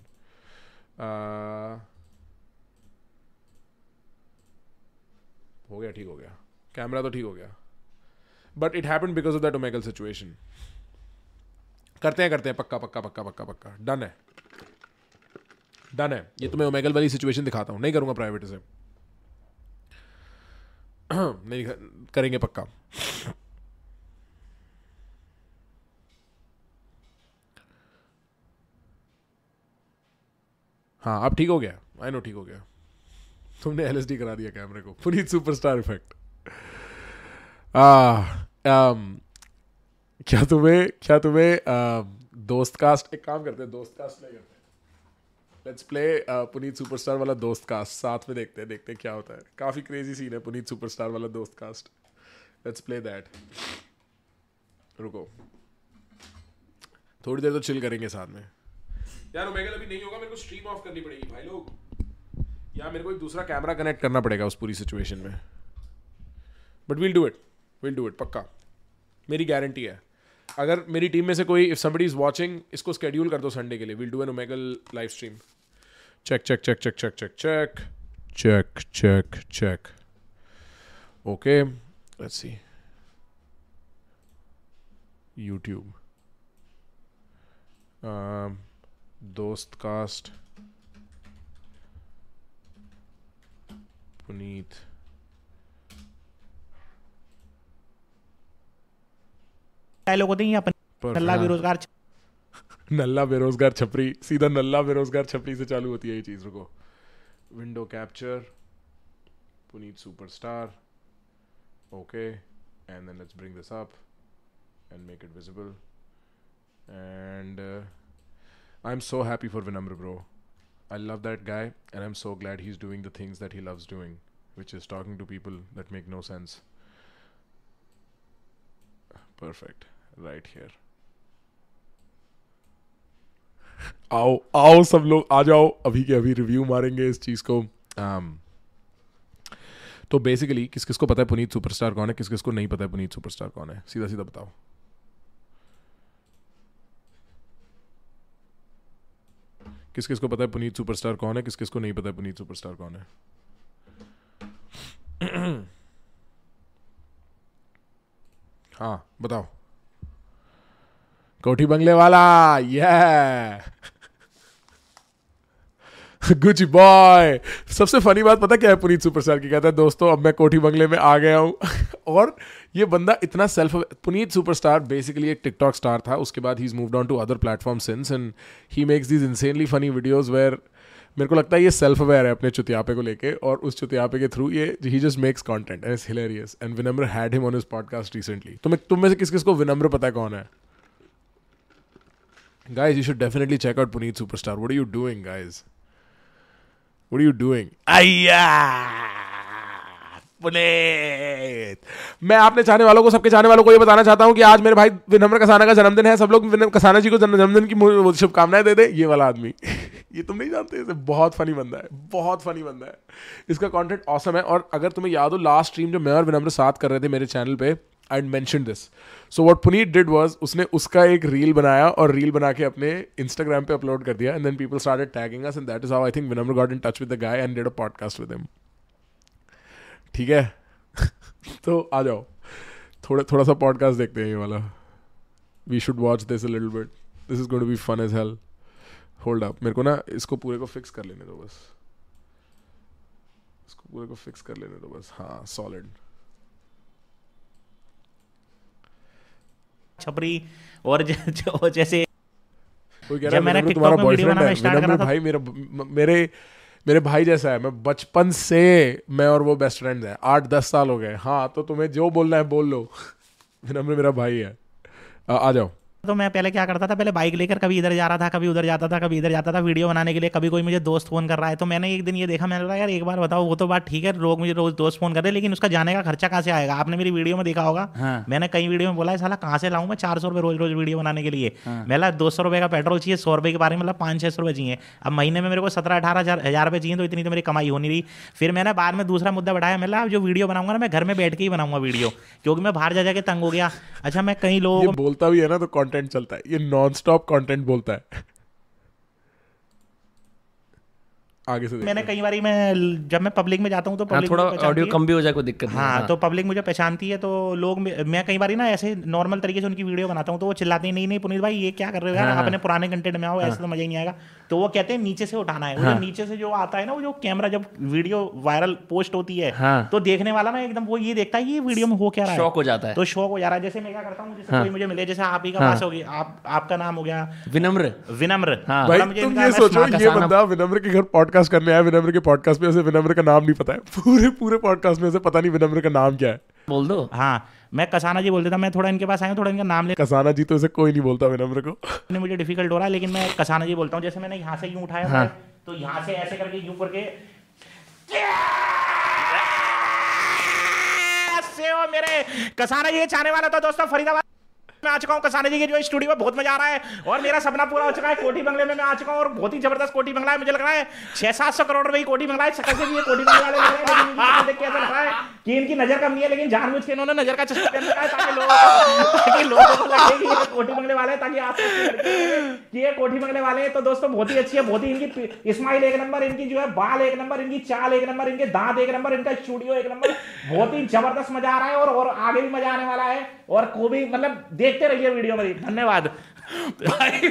हो गया, ठीक हो गया, कैमरा तो ठीक हो गया, but it happened because of that Omegle situation. करते हैं करते हैं पक्का पक्का पक्का पक्का पक्का, डन है डन है। ये तुम्हें ओमेगल वाली सिचुएशन दिखाता हूँ, नहीं करूंगा प्राइवेट से। नहीं करेंगे पक्का। हाँ अब ठीक हो गया, आई नो ठीक हो गया। तुमने एलएसडी करा दिया कैमरे को, Puneet superstar effect. Ah, um, क्या तुम्हें क्या तुम्हें uh, दोस्त कास्ट, एक काम करते हैं दोस्त कास्ट प्ले करते हैं। लेट्स प्ले पुनीत सुपरस्टार वाला दोस्त कास्ट, साथ में देखते हैं देखते हैं क्या होता है। काफी क्रेजी सीन है पुनीत सुपरस्टार वाला दोस्त कास्ट। Let's play that. रुको थोड़ी देर तो चिल करेंगे साथ में। यार ओमेगल अभी नहीं होगा, मेरे को स्ट्रीम ऑफ करनी पड़ेगी भाई लोग। यार मेरे को एक दूसरा कैमरा कनेक्ट करना पड़ेगा उस पूरी सिचुएशन में, but will do it, will do it पक्का, मेरी गारंटी है। अगर मेरी टीम में से कोई इफ समबडी इज वाचिंग, इसको स्केड्यूल कर दो संडे के लिए, will do an Omegle live stream. Check check check check check check check check check check. Okay, let's see. YouTube, दोस्त कास्ट, पुनीत. डायलॉग होते हैं अपन नल्ला बेरोजगार नल्ला बेरोजगार छपरी, सीधा नल्ला बेरोजगार छपरी से चालू होती है ये चीज. रुको. Window capture, Puneet superstar. Okay, and then let's bring this up and make it visible. And uh, I'm so happy for Vinamra bro. I love that guy and I'm so glad he's doing the things that he loves doing, which is talking to people that make no sense. Perfect. Right here. आओ आओ सब लोग आ जाओ, अभी के अभी review मारेंगे इस चीज को. um, तो बेसिकली किस किस को पता है पुनीत सुपरस्टार कौन है, किस किस को नहीं पता है पुनीत सुपरस्टार कौन है, सीधा सीधा बताओ. किस किस को पता है पुनीत सुपरस्टार कौन है, किस किस को नहीं पता है पुनीत सुपरस्टार कौन है. हाँ बताओ. कोठी बंगले वाला, yeah. Gucci boy. सबसे फनी बात पता क्या है पुनीत सुपरस्टार की, कहता है दोस्तों अब मैं कोठी बंगले में आ गया हूँ. और ये बंदा इतना सेल्फ, पुनीत सुपरस्टार बेसिकली एक टिकटॉक स्टार था, उसके बाद ही he moved on to other platform since and he makes these insanely funny videos where मेरे को लगता है ये सेल्फ अवेयर है अपने चुतियापे को लेके, और उस चुतियापे के थ्रू ये he just makes content and it's hilarious. And Vinamra had him on his podcast recently. तुम्हें तुम में से किस किस को विनम्र पता है कौन है? Guys, you should definitely check out Puneet Superstar. What are you doing, guys? What are you doing? Ayya! Puneet. मैं अपने चाहने वालों को, सबके चाहने वालों को ये बताना चाहता हूँ कि आज मेरे भाई विनम्र कसाना का जन्मदिन है. सब लोग विनम्र कसाना जी को जन्मदिन की शुभकामनाएं दे दे. ये वाला आदमी ये तुम नहीं जानते, इसे बहुत फनी बंदा है, बहुत फनी बंदा है. इसका कंटेंट ऑसम है. और अगर तुम्हें याद हो लास्ट स्ट्रीम जो मैं और विनम्र साथ कर रहे थे मेरे चैनल पे, I mention this. So what Puneet did was, उसने उसका एक रील बनाया और रील बना के अपने इंस्टाग्राम पे अपलोड कर दिया. And then people started tagging us and that is how I think Vinamra got in touch with the guy and did a podcast with him. ठीक है. तो आ जाओ थोड़ा थोड़ा सा पॉडकास्ट देखते हैं ये वाला. We should watch this a little bit. This is going to be fun as hell. Hold up, मेरे को ना इसको पूरे को फिक्स कर लेने दो बस. इसको पूरे को फिक्स कर लेने दो बस. हाँ, सॉलिड. छपरी और जो जैसे कोई कह रहा है मैंने तुम्हारा बॉयफ्रेंड है. विनम्र भाई मेरा मेरे मेरे भाई जैसा है. मैं बचपन से मैं और वो बेस्ट फ्रेंड्स हैं. आठ दस साल हो गए. हाँ, तो तुम्हें जो बोलना है बोल लो. विनम्र मेरा भाई है. आ, आ जाओ. तो मैं पहले क्या करता था, पहले बाइक लेकर कभी इधर जा रहा था, कभी उधर जाता था, कभी इधर जाता था वीडियो बनाने के लिए. कभी कोई मुझे दोस्त फोन कर रहा है तो मैंने एक दिन ये देखा, मैंने बोला यार एक बार बताओ, वो तो बात ठीक है लोग मुझे रोज दोस्त फोन कर रहे हैं, लेकिन उसका जाने का खर्चा कहाँ से आएगा? आपने मेरी वीडियो में देखा होगा. हाँ. मैंने कई वीडियो में बोला है साला कहाँ से लाऊं मैं चार सौ रुपये रोज रोज वीडियो बनाने के लिए. हाँ. मेरा दो सौ रुपये का पेट्रोल चाहिए, सौ रुपये के बारे में मतलब पाँच छः सौ रुपये चाहिए. अब महीने में मेरे को सत्रह अठारह हजार हजार रुपये चाहिए, तो इतनी तो मेरी कमाई हो नहीं रही. फिर मैंने बाद में दूसरा मुद्दा बढ़ाया, मैं जो वीडियो बनाऊंगा ना मैं घर में बैठ के ही बनाऊंगा वीडियो, क्योंकि मैं बाहर जा जाके तंग हो गया. अच्छा मैं कई लोग बोलता भी है ना तो कंटेंट चलता है, ये नॉन स्टॉप कंटेंट बोलता है. आगे से मैंने कई बार मैं जब मैं पब्लिक में जाता हूँ तो पब्लिक थोड़ा ऑडियो कम भी हो जाए कोई दिक्कत नहीं. हाँ, तो पब्लिक मुझे पहचानती है, तो लोग मैं कई बार ना ऐसे नॉर्मल तरीके से उनकी वीडियो बनाता हूँ तो वो चिल्लाते हैं नहीं नहीं पुनीत भाई ये क्या कर रहे हो यार, अपने पुराने कंटेंट में आओ, ऐसे तो मजा ही नहीं आएगा. तो वो कहते हैं नीचे से उठाना है. वो नीचे से जो आता है ना, वो जो कैमरा जब वीडियो वायरल पोस्ट होती है तो देखने वाला ना एकदम वो ये देखता है ये वीडियो में हो क्या रहा है, शौक हो जाता है. तो शौक हो जा रहा है. जैसे मैं क्या करता हूँ, जैसे कोई मुझे मिले, जैसे आप ही का पास होगी, आप आपका नाम हो गया विनम्र. विनम्र भाई तुम ये सोचो ये बंदा विनम्र के घर पॉडकास्ट करने आया, विनम्र के पॉडकास्ट में उसे विनम्र का नाम नहीं पता है. पूरे पूरे पॉडकास्ट में उसे पता नहीं विनम्र का नाम क्या है. बोल दो. हाँ, मैं कसाना जी बोल देता. मैं थोड़ा इनके पास आया, थोड़ा इनका नाम ले. कसाना जी तो उसे कोई नहीं बोलता विनम्र को. मुझे डिफिकल्ट हो रहा है, लेकिन मैं कसाना जी बोलता हूँ. जैसे मैंने यहाँ से यूं उठाया. हाँ. तो यहाँ से ऐसे करके यूं करके से वो मेरे कसाना जी चाहने वाला था दोस्तों फरीदाबाद. मैं आ चुका हूँ कसाने जी के जो स्टूडियो में, बहुत मजा आ रहा है और मेरा सपना पूरा हो चुका है। कोठी बंगले में मैं आ चुका हूँ और बहुत ही जबरदस्त कोठी बंगला है। मुझे लग रहा है छह सात सौ करोड़ रुपए की कोठी बंगला है। शक्ल से भी ये कोठी बंगले वाले लग रहे हैं, लेकिन देख के ऐसा लग रहा है कि इनकी नजर कम नहीं है, लेकिन जानबूझ के इन्होंने नजर का चश्मा पहन रखा है ताकि लोगों को ताकि लोगों को लगे कि ये कोठी बंगले वाले हैं, ताकि आसपास कि ये कोठी बंगले वाले हैं। तो दोस्तों बहुत ही अच्छी है, बहुत ही इनकी स्माइल एक नंबर, इनकी जो है बाल एक नंबर, इनकी चाल एक नंबर, इनके दांत एक नंबर, इनका स्टूडियो एक नंबर। बहुत ही जबरदस्त मजा आ रहा है और और आगे भी मजा आने वाला है। और को भी मतलब देखते रहिए वीडियो में। धन्यवाद भाई।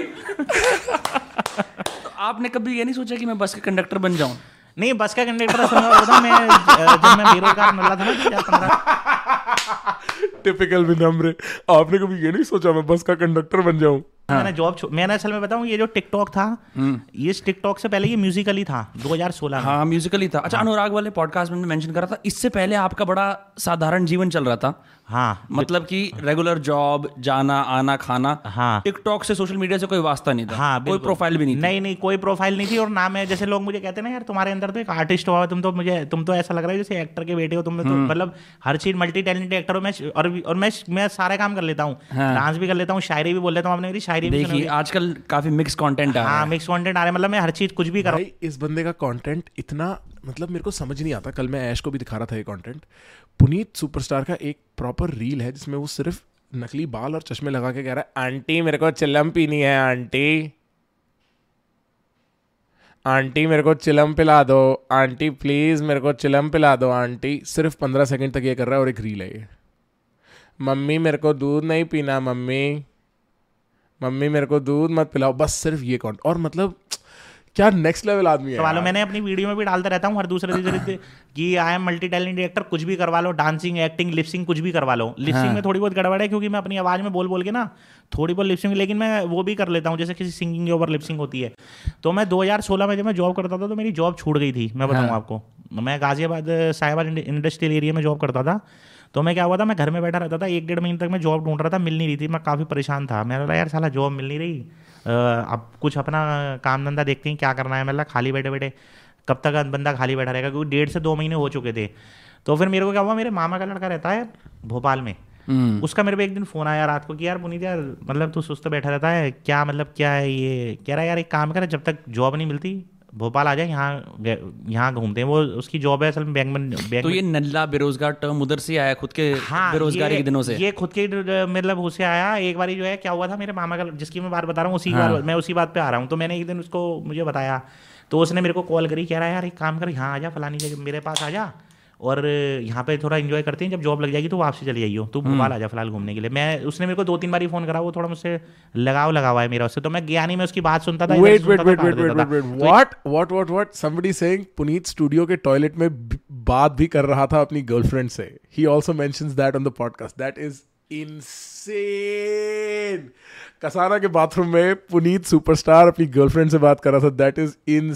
तो आपने कभी ये नहीं सोचा कि मैं बस के कंडक्टर बन जाऊं? नहीं, बस का कंडक्टर था मैं जब मैं बेरोजगार मिला था ना दो हज़ार पंद्रह। टिपिकल विनम्र। आपने कभी ये नहीं सोचा मैं बस का कंडक्टर बन जाऊं? हाँ। मैंने जॉब मैंने असल में बताऊं, ये जो टिकटॉक था, ये इस टिकटॉक से पहले ये म्यूजिकली था दो हज़ार सोलह में। हाँ, म्यूजिकली था। अच्छा, अनुराग वाले पॉडकास्ट में मेंशन करा था, इससे पहले आपका बड़ा साधारण जीवन चल रहा था। हाँ, मतलब कि रेगुलर जॉब, जाना आना खाना। हाँ, टिकटॉक से सोशल मीडिया से कोई वास्ता नहीं था। हाँ, कोई प्रोफाइल भी नहीं थी। नहीं नहीं कोई प्रोफाइल नहीं थी। और ना मैं, जैसे लोग मुझे कहते हैं ना, यार तुम्हारे अंदर तो एक आर्टिस्ट हुआ, तुम तो मुझे तुम तो ऐसा लग रहा है जैसे एक्टर के बेटे हो तुम। तो मतलब हर चीज मल्टी टैलेंटेड एक्टर हो मैं। और और मैं मैं सारे काम कर लेता हूँ, डांस भी कर लेता हूँ, शायरी भी बोल लेता हूँ। आपने मेरी शायरी भी देखिए, आजकल काफी मिक्स कंटेंट आ रहा है। हाँ, मिक्स कंटेंट आ रहा है। मतलब मैं हर चीज कुछ भी कर रहा हूँ। इस बंदे का कंटेंट इतना, मतलब मेरे को समझ नहीं आता। कल मैं ऐश को भी दिखा रहा था ये कंटेंट। पुनीत सुपरस्टार का एक प्रॉपर रील है जिसमें वो सिर्फ नकली बाल और चश्मे लगा के कह रहा है, आंटी मेरे को चिलम पीनी है, आंटी आंटी मेरे को चिलम पिला दो, आंटी प्लीज मेरे को चिलम पिला दो आंटी। सिर्फ पंद्रह सेकंड तक ये कर रहा है और एक रील है ये। मम्मी मेरे को दूध नहीं पीना, मम्मी मम्मी मेरे को दूध मत पिलाओ। बस सिर्फ ये कौन। और मतलब क्या नेक्स्ट लेवल आदमी है। करवा लो, मैंने अपनी वीडियो में भी डालता रहता हूँ हर दूसरे तीसरे कि I am multi talented actor. कुछ भी करवा लो, डांसिंग, एक्टिंग, लिपसिंग, कुछ भी करवा लो। लिपसिंग हाँ। में थोड़ी बहुत गड़बड़ है क्योंकि मैं अपनी आवाज में बोल बोल के ना थोड़ी बहुत लिपसिंग, लेकिन मैं वो भी कर लेता हूँ जैसे किसी सिंगिंग के ऊपर लिपसिंग होती है। तो मैं दो हज़ार सोलह में जब मैं जॉब करता था तो मेरी जॉब छूट गई थी। मैं बताऊँ हाँ। आपको, मैं गाजियाबाद साहिबाद इंडस्ट्रियल एरिया में जॉब करता था। तो मैं क्या हुआ था, मैं घर में बैठा रहता था। एक डेढ़ महीने तक मैं जॉब ढूंढ रहा था, मिल नहीं रही थी। मैं काफ़ी परेशान था। मैंने बोला यार साला जॉब मिल नहीं रही, अब कुछ अपना काम धंधा देखते हैं क्या करना है। मतलब खाली बैठे बैठे कब तक बंदा खाली बैठा रहेगा, क्योंकि डेढ़ से दो महीने हो चुके थे। तो फिर मेरे को क्या हुआ, मेरे मामा का लड़का रहता है भोपाल में, उसका मेरे पे एक दिन फ़ोन आया रात को कि यार पुनीत यार, मतलब तू सुस्त बैठा रहता है क्या, मतलब क्या है ये। कह रहा है यार एक काम कर, जब तक जॉब नहीं मिलती भोपाल आ जाए, यहाँ यहाँ घूमते हैं। वो उसकी जॉब है असल में बैंक में। तो ये नल्ला बेरोजगार टर्म उधर से आया, खुद के हाँ, बेरोजगारी के दिनों से। ये खुद के मतलब उसे आया। एक बार जो है क्या हुआ था, मेरे मामा का, जिसकी मैं बात बता रहा हूँ उसी हाँ। बार मैं उसी बात पे आ रहा हूँ। तो मैंने एक दिन उसको मुझे बताया, तो उसने मेरे को कॉल करी, कह रहा है यार एक काम कर, यहाँ आ जा, फलानी जगह मेरे पास आ जा और यहाँ पे थोड़ा एंजॉय करते हैं, जब जॉब लग जाएगी तो वापसी चली जाइयो, तो भोपाल आ जा फिलहाल घूमने के लिए। मैं उसने मेरे को दो तीन बार ही फोन करा, वो थोड़ा मुझसे लगाव लगा हुआ है मेरा उससे। तो मैं गया नहीं, मैं उसकी बात सुनता था। Wait wait wait wait wait wait what what what what somebody saying Puneet studio के टॉयलेट में बात भी कर रहा था अपनी गर्लफ्रेंड से। He also mentions that on the podcast. That is insane. Kasana के बाथरूम में पुनीत सुपरस्टार अपनी गर्लफ्रेंड से बात कर रहा था। That is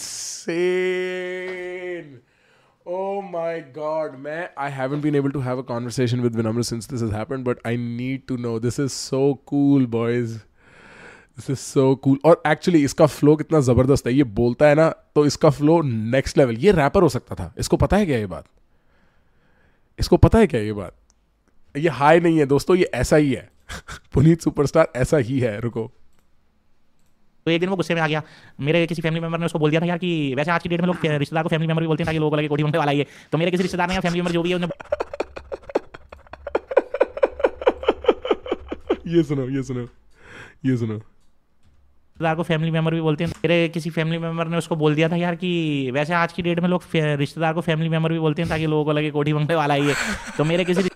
insane. Oh my God, man! I haven't been able to have a conversation with Vinamra since this has happened, but I need to know. This is so cool, boys. This is so cool. और actually इसका flow कितना ज़बरदस्त है। ये बोलता है ना, तो इसका flow next level। ये rapper हो सकता था। इसको पता है क्या ये बात? इसको पता है क्या ये बात? ये हाई नहीं है दोस्तों, ये ऐसा ही है। पुनीत सुपरस्टार ऐसा ही है। रुको, तो एक दिन वो गुस्से में आ गया। मेरे किसी फैमिली मेंबर ने उसको बोल दिया था यार कि वैसे आज की डेट में लोग रिश्तेदार को फैमिली मेंबर भी बोलते हैं ताकि लोगों को लगे कोठी बंगले वाला ही है। तो मेरे किसी रिश्तेदार ने या फैमिली मेंबर जो भी है उन्हें ये सुनो ये सुनो ये सुनो रिश्तेदार को फैमिली मेंबर भी बोलते हैं। मेरे किसी फैमिली मेंबर ने उसको बोल दिया था यार कि वैसे आज की डेट में लोग रिश्तेदार को फैमिली मेंबर भी बोलते हैं ताकि लोगों को लगे कोठी बंगले वाला ही है। तो मेरे किसी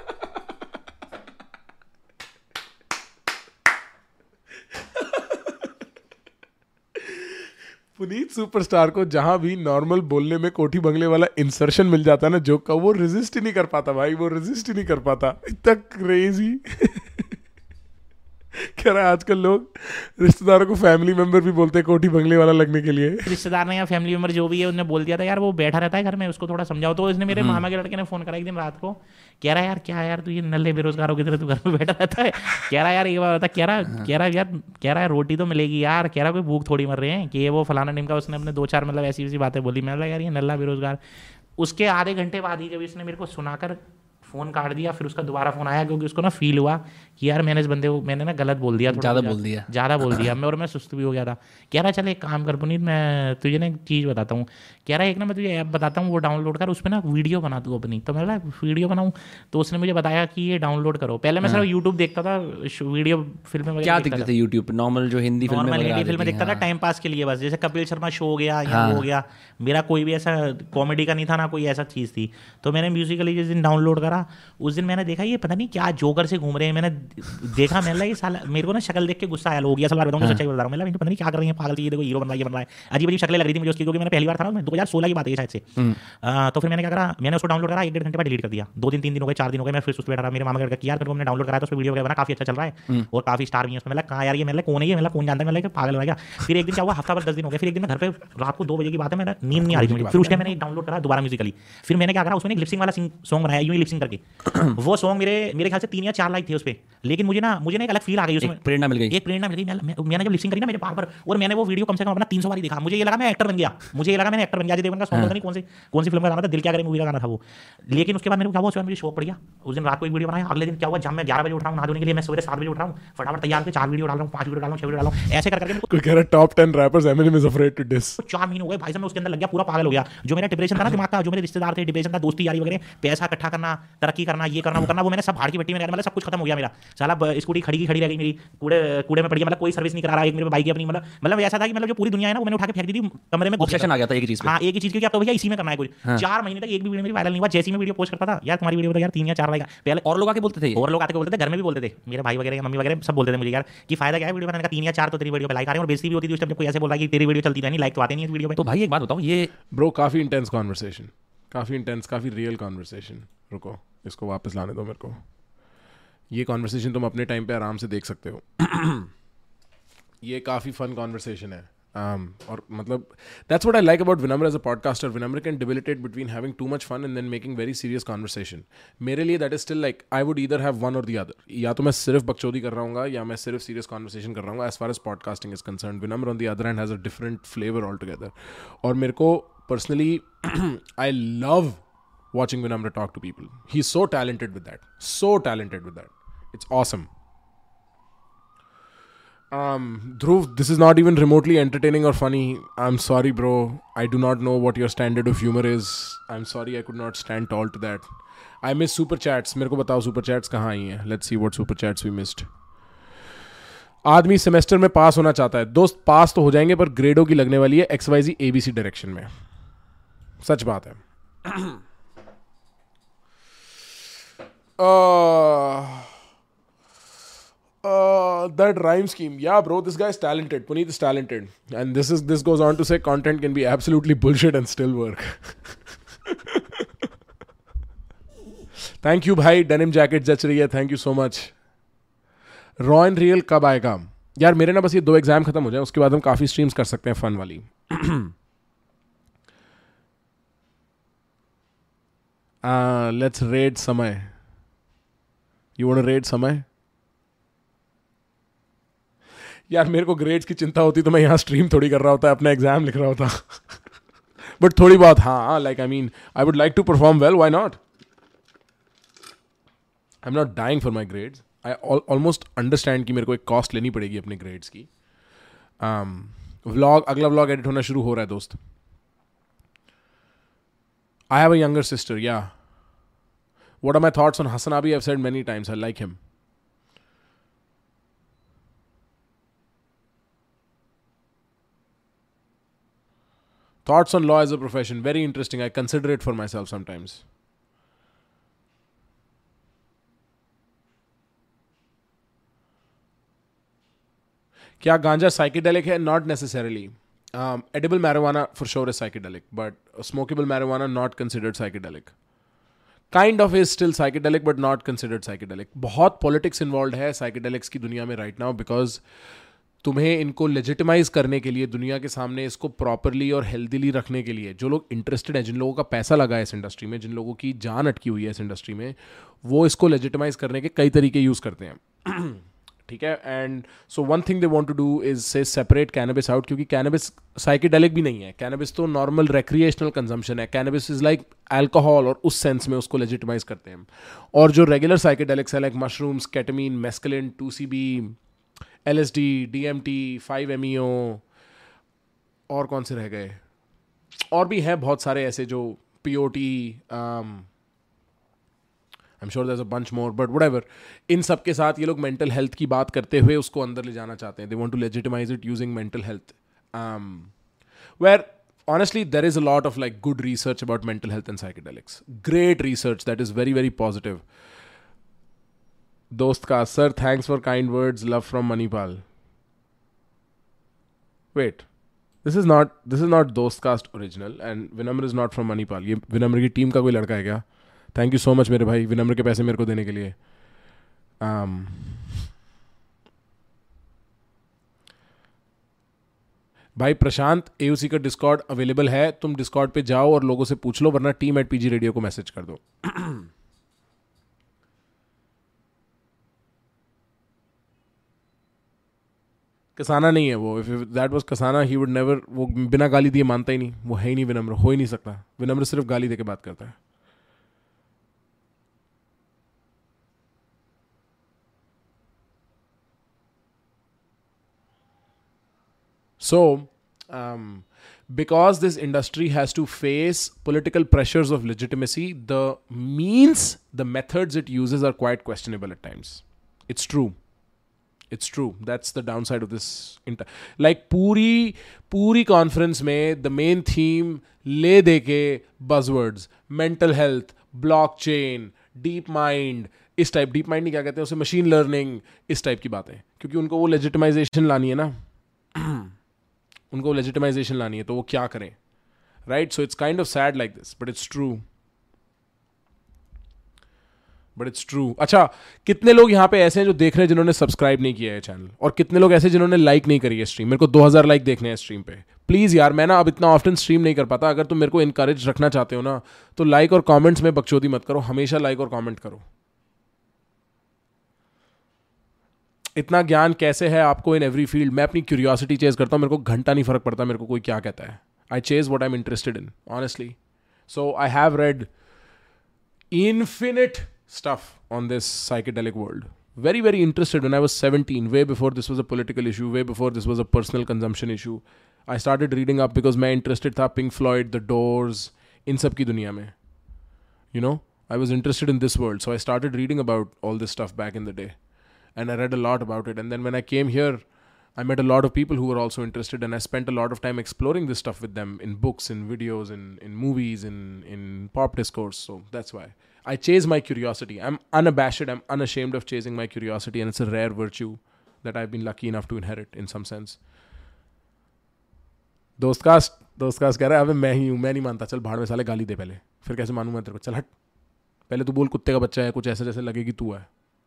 पुनीत सुपरस्टार को जहां भी नॉर्मल बोलने में कोठी बंगले वाला इंसर्शन मिल जाता है ना जोक का, वो रेजिस्ट ही नहीं कर पाता भाई। वो रेजिस्ट ही नहीं कर पाता। इतना क्रेजी। कह रहा है आजकल लोग रिश्तेदारों को फैमिली मेंबर भी बोलते हैं कोठी बंगले वाला लगने के लिए। रिश्तेदार ने या फैमिली मेंबर जो भी है उन्होंने बोल दिया था यार वो बैठा रहता है घर में, उसको थोड़ा समझाओ। तो इसने मेरे मामा के लड़के ने फोन करा एक दिन रात को, कह रहा है यार क्या यार तू ये नल्ले बेरोजगारों की तरह तू घर में बैठा रहता है। कह रहा है यार ये बात बता, कह रहा कह रहा यार कह रहा है रोटी तो मिलेगी यार, कह रहा कोई भूख थोड़ी मर रहे हैं कि ये वो फलाना नीम का। उसने अपने दो चार मतलब ऐसी ऐसी बातें बोली। मैं यार ये नल्ला बेरोजगार। उसके आधे घंटे बाद ही जब इसने मेरे को सुनाकर फ़ोन काट दिया, फिर उसका दोबारा फ़ोन आया क्योंकि उसको ना फील हुआ कि यार मैंने इस बंदे को मैंने ना गलत बोल दिया, ज़्यादा बोल दिया ज़्यादा बोल दिया मैं, और मैं सुस्त भी हो गया था। कह रहा चल एक काम कर पुनीत, मैं तुझे ना एक चीज़ बताता हूँ, कह रहा है एक ना मैं तुझे ऐप बताता हूँ, वो डाउनलोड कर, उस पर ना वीडियो बना तू अपनी। तो मैं वीडियो बनाऊँ, तो उसने मुझे बताया कि ये डाउनलोड करो। पहले मैं सिर्फ यूट्यूब देखता था, वीडियो फिल्में क्या दिखते थे यूट्यूब पे? नॉर्मल जो हिंदी फिल्में नॉर्मल हिंदी वगैरह फिल्में आती थी, देखता था हाँ। टाइम पास के लिए बस, जैसे कपिल शर्मा शो हो गया या हाँ। वो हो गया। मेरा कोई भी ऐसा कॉमेडी का नहीं था ना कोई ऐसा चीज़ थी। तो मैंने म्यूजिकली जिस दिन डाउनलोड करा, उस दिन मैंने देखा ये पता नहीं क्या जोकर से घूम रहे हैं। मैंने देखा, मैंने लगा ये साला, मेरे को ना शक्ल देख के गुस्सा आया, लोग असल बात बताऊँ, सच्चाई बता रहा हूँ, मैं पता नहीं क्या कर रही है पागल, ये देखो हीरो बन रहा है, ये बन रहा है, अजीब अजीब शक्लें लग रही थी मुझे उसकी, क्योंकि मैंने पहली बार था ना, दो हज़ार सोलह की बात है शायद से। तो फिर मैंने क्या करा, मैंने उसको डाउनलोड करा, एक डेढ़ घंटे बाद डिलीट कर दिया। दो दिन तीन दिन हो गए, चार दिन हो गए, मैं फिर उस पर बैठा रहा। मेरे मामा का किया, फिर हमने डाउनलोड कराया, तो उस पर वीडियो वगैरह बना, काफी अच्छा चल रहा है और काफी स्टार भी है उसमें। मतलब कहाँ यार ये, मतलब कौन है ये, मतलब कौन जानता है, मतलब पागल हो गया। फिर एक दिन क्या हुआ, हफ्ता भर दस दिन हो गए, फिर एक दिन मैं घर पे, रात को दो बजे की बात है, मेरा नींद नहीं आ रही थी मुझे। फिर उस टाइम मैंने डाउनलोड करा दोबारा म्यूजिकली। फिर मैंने क्या करा, उसमें एक लिपसिंग वाला सॉन्ग बनाया, यूं ही लिपसिंग करके। वो सॉन्ग मेरे मेरे ख्याल से तीन या चार लाइक थे उस पर, लेकिन मुझे ना मुझे ना एक अलग फील आ गई उसमें, प्रेरणा मिल गई, एक प्रेरणा मिल गई। मैंने जब लिपसिंग करी ना मेरे बार बार, और मैंने वो वीडियो कम से कम अपना तीन सौ बार देखा, मुझे ये लगा मैं एक्टर बन गया, मुझे ये लगा मैंने एक्टर बन गया। अजय देवगन का सॉन्ग नहीं, कौन सी कौन सी फिल्म का गाना था, दिल क्या करे मूवी का गाना था वो। लेकिन उसके बाद मेरे को क्या हुआ, उसके मुझे शौक पड़ गया। उस दिन रात को एक वीडियो बनाया, अगले दिन क्या हुआ, जब मैं ग्यारह बजे उठ रहा हूँ नहा धोने के लिए, मैं सवेरे सात बजे उठ रहा हूँ, फटाफट तैयार होकर चार वीडियो डाल रहा हूँ, पांच वीडियो डाल रहा हूँ, छह वीडियो डाल रहा हूँ, ऐसे कर करके कोई कह रहा है top ten rappers Eminem is afraid to diss. चार महीने हो गए भाई साहब, मैं उसके अंदर लग गया, पूरा पागल हो गया। जो मेरा डिप्रेशन था ना दिमाग का, जो मेरे रिश्तेदार थे, डिप्रेशन था, दोस्ती यारी वगैरह, पैसा इकट्ठा करना, तरक्की करना, ये करना वो करना, वो मैंने सब भाड़ की मिट्टी में, मतलब सब कुछ खत्म हो गया मेरा। साला स्कूटी खड़ी की खड़ी रह गई मेरी, कूड़े कूड़े में पड़ गया, मतलब कोई सर्विस नहीं करा रहा, एक मेरे बाइक अपनी, मतलब मतलब ऐसा था कि मतलब जो पूरी दुनिया है ना वो मैंने उठा के फेंक दी थी कमरे में। ऑब्सेशन आ गया था एक चीज पे। हाँ, एक ही चीज, क्योंकि अब तो भैया इसी में करना है कुछ। चार महीने तक एक भी वीडियो मेरी वायरल नहीं हुआ। जैसे मैं वीडियो पोस्ट करता था, यार तुम्हारी वीडियो तो यार तीन या चार लाइक, पहले और लोग आके बोलते थे, और लोग आके बोलते थे, घर में भी बोलते थे, मेरे भाई वगैरह, मम्मी वगैरह सब बोलते थे मुझे यार कि फायदा क्या है वीडियो बनाने का, तीन या चार तो तेरी वीडियो पे लाइक आ रहे हैं। और बेइज्जती भी होती थी उस टाइम, जब कोई ऐसे बोल रहा है कि तेरी वीडियो चलती नहीं, लाइक तो आते नहीं है वीडियो पे। तो भाई एक बात बताओ, ये ब्रो काफ़ी इंटेंस कॉन्वर्सेशन, काफ़ी इंटेंस, काफ़ी रियल कॉन्वर्सेशन। रुको, इसको वापस लाने दो मेरे को। ये कॉन्वर्सेशन तुम अपने टाइम पे आराम से देख सकते हो। ये काफ़ी फन कॉन्वर्सेशन है। Um, और मतलब that's what I like about Vinamra as a podcaster. Vinamra can debilitate between having too much fun and then making very serious conversation. मेरे लिए that is still like I would either have one or the other. या तो मैं सिर्फ बकचोदी कर रहा हूँ या मैं सिर्फ serious conversation कर रहा हूँ. As far as podcasting is concerned, Vinamra on the other hand has a different flavor altogether. और मेरे को personally I love watching Vinamra talk to people. He's so talented with that. So talented with that. It's awesome. Um, Dhruv, this is not even remotely entertaining or funny. I'm sorry, bro. I do not know what your standard of humor is. I'm sorry, I could not stand tall to that. I miss super chats. मेरे को बताओ super chats कहाँ आई हैं? Let's see what super chats we missed. आदमी semester में pass होना चाहता है। दोस्त पास तो हो जाएंगे पर ग्रेडों की लगने वाली है X Y Z A B C direction में। सच बात है। uh... Uh, that rhyme scheme, yeah, bro. This guy is talented. Puneet is talented, and this is this goes on to say content can be absolutely bullshit and still work. Thank you, bhai. Denim jacket जच रही है. Thank you so much. Raw and real कब आएगा? यार मेरे ना बस ये दो एग्जाम खत्म हो जाए, उसके बाद हम काफी स्ट्रीम्स कर सकते हैं फन वाली. uh, let's raid समय. You want to raid समय? यार मेरे को ग्रेड्स की चिंता होती तो मैं यहाँ स्ट्रीम थोड़ी कर रहा होता, अपना एग्जाम लिख रहा होता. बट थोड़ी बहुत हाँ, like I mean I would like to perform well, why not? I am not dying for my grades. I almost understand कि मेरे को एक कॉस्ट लेनी पड़ेगी अपने ग्रेड्स की. व्लॉग, अगला व्लॉग एडिट होना शुरू हो रहा है दोस्त. I have a younger sister, ya. What are my thoughts on Hasan Abi? I have said many times I like him. Thoughts on law as a profession? Very interesting. I consider it for myself sometimes. क्या गांजा psychedelic है? Not necessarily. Um, edible marijuana for sure is psychedelic, but smokable marijuana not considered psychedelic. Kind of is still psychedelic, but not considered psychedelic. बहुत politics involved है psychedelics की दुनिया में right now, because तुम्हें इनको legitimise करने के लिए, दुनिया के सामने इसको प्रॉपरली और हेल्दीली रखने के लिए, जो लोग इंटरेस्टेड हैं, जिन लोगों का पैसा लगा है इस इंडस्ट्री में, जिन लोगों की जान अटकी हुई है इस इंडस्ट्री में, वो इसको लेजिटिमाइज करने के कई तरीके यूज़ करते हैं. ठीक है. And so one thing they want to do is say separate cannabis out, क्योंकि कैनबिस साइकेडेलिक भी नहीं है. कैनबिस तो नॉर्मल रिक्रिएशनल कंजम्पशन है. कैनबिस इज लाइक अल्कोहल, और उस सेंस में उसको लेजिटिमाइज करते हैं. और जो रेगुलर साइकेडेलिक्स है like mushrooms, ketamine, mescaline, two C B, L S D, D M T, five M E O, और कौन से रह गए, और भी हैं बहुत सारे ऐसे जो P O T, I am sure there is a bunch more, but whatever. इन सब के साथ ये लोग मेंटल हेल्थ की बात करते हुए उसको अंदर ले जाना चाहते हैं. They want to legitimise it using mental health, where honestly there is a lot of like good research about mental health and psychedelics. Great research that is very very positive. Dost ka sir, thanks for kind words, love from Manipal. Wait, this is not this is not Dostcast original and Vinamr is not from Manipal. ये विनम्र की team का कोई लड़का है क्या? Thank you so much मेरे भाई विनम्र के पैसे मेरे को देने के लिए. um, भाई प्रशांत, एयूसी का डिस्कॉर्ड अवेलेबल है, तुम डिस्कॉर्ड पे जाओ और लोगों से पूछ लो, वरना टीम एट पीजी रेडियो को मैसेज कर दो. कसाना नहीं है वो. इफ दैट वाज कसाना ही वुड नेवर, वो बिना गाली दिए मानता ही नहीं. वो है ही नहीं विनम्र, हो ही नहीं सकता. विनम्र सिर्फ गाली दे के बात करता है. So, um, because this industry has to face political pressures of legitimacy, the means, the methods it uses are quite questionable at times. It's true. It's true. That's the downside of this. Inter- like, puri, puri conference mein, the main theme, le deke buzzwords, mental health, blockchain, deep mind, इस type, DeepMind नहीं क्या कहते हैं उसे, machine learning, इस type की बातें. क्योंकि उनको वो लेजिटिमाइजेशन लानी है ना, उनको लेजिटिमाइजेशन लानी है, तो वो क्या करें, right? So it's kind of sad like this, but it's true. But it's true. अच्छा, कितने लोग यहाँ पे ऐसे हैं जो देख रहे हैं जिन्होंने सब्सक्राइब नहीं किया है चैनल, और कितने लोग ऐसे जिन्होंने लाइक नहीं करी है स्ट्रीम? मेरे को दो हज़ार लाइक देखने हैं स्ट्रीम पे. प्लीज़ यार, मैं ना अब इतना ऑफ्टन स्ट्रीम नहीं कर पाता. अगर तुम मेरे को इनकरेज रखना चाहते हो ना, तो लाइक और कॉमेंट्स में बकचोदी मत करो. हमेशा लाइक और कॉमेंट करो. इतना ज्ञान कैसे है आपको इन एवरी फील्ड? मैं अपनी क्यूरियोसिटी चेज करता हूँ. मेरे को घंटा नहीं फर्क पड़ता मेरे को कोई क्या कहता है. I chase what I am interested in, honestly. So I have read infinite stuff on this psychedelic world. Very, very interested when I was seventeen, way before this was a political issue, way before this was a personal consumption issue. I started reading up because मैं interested था Pink Floyd, The Doors, इन सब की दुनिया में. You know, I was interested in this world, so I started reading about all this stuff back in the day. And I read a lot about it. And then when I came here, I met a lot of people who were also interested, and I spent a lot of time exploring this stuff with them in books, in videos, in, in movies, in, in pop discourse. So that's why I chase my curiosity. I'm unabashed. I'm unashamed of chasing my curiosity, and it's a rare virtue that I've been lucky enough to inherit in some sense. Dostcast Dostcast कह रहा है, अबे मैं ही हूँ, मैं नहीं मानता. चल भाड़ में साले, गाली दे पहले, फिर कैसे मानूँ मैं तेरे को? चल हट. पहले तू बोल कुत्ते का बच्चा है, कुछ ऐसे जैसे लगेगी तू है.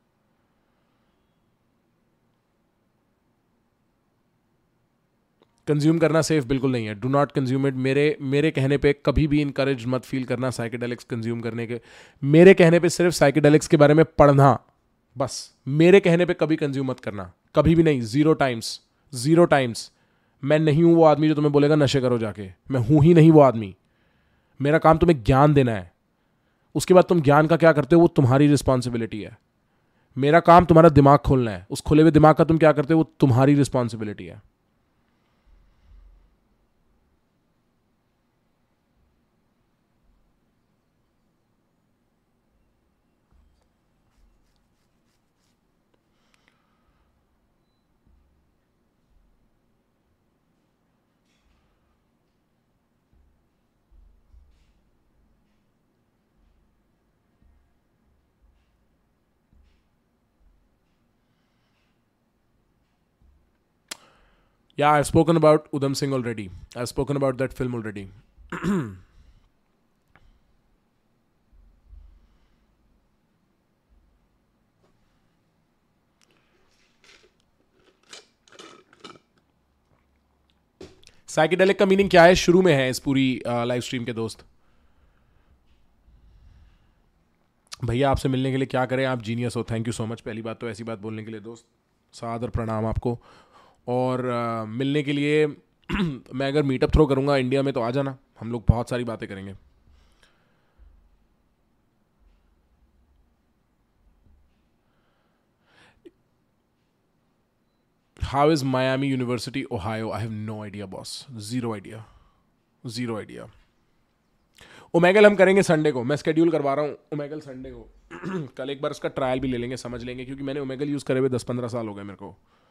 कंज्यूम करना सेफ बिल्कुल नहीं है. Do not consume it. मेरे मेरे कहने पे कभी भी इनकरेज मत फील करना साइकेडेलिक्स कंज्यूम करने के. मेरे कहने पे सिर्फ साइकेडेलिक्स के बारे में पढ़ना, बस. मेरे कहने पे कभी कंज्यूम मत करना, कभी भी नहीं. Zero times, zero times. मैं नहीं हूं वो आदमी जो तुम्हें बोलेगा नशे करो जाके. मैं हूं ही नहीं वो आदमी. मेरा काम तुम्हें ज्ञान देना है. उसके बाद तुम ज्ञान का क्या करते हो वो तुम्हारी रिस्पॉन्सिबिलिटी है. मेरा काम तुम्हारा दिमाग खोलना है. उस खुले हुए दिमाग का तुम क्या करते हो वो तुम्हारी रिस्पॉन्सिबिलिटी है. Yeah, I've spoken about Udham Singh already. I've spoken about that film already. Psychedelic का मीनिंग क्या है शुरू में है इस पूरी लाइव स्ट्रीम के दोस्त. भैया आपसे मिलने के लिए क्या करें, आप जीनियस हो. Thank you so much. पहली बात तो ऐसी बात बोलने के लिए दोस्त. सादर प्रणाम आपको। और uh, मिलने के लिए मैं अगर मीटअप थ्रो करूँगा इंडिया में तो आ जाना, हम लोग बहुत सारी बातें करेंगे। How is Miami University, Ohio? I have no idea, boss. Zero idea. Zero idea. Omegle हम करेंगे संडे को, मैं स्केड्यूल करवा रहा हूँ ओमेगल संडे को। कल एक बार उसका ट्रायल भी ले लेंगे, समझ लेंगे, क्योंकि मैंने ओमेगल यूज़ करे हुए दस पंद्रह साल हो गए मेरे को।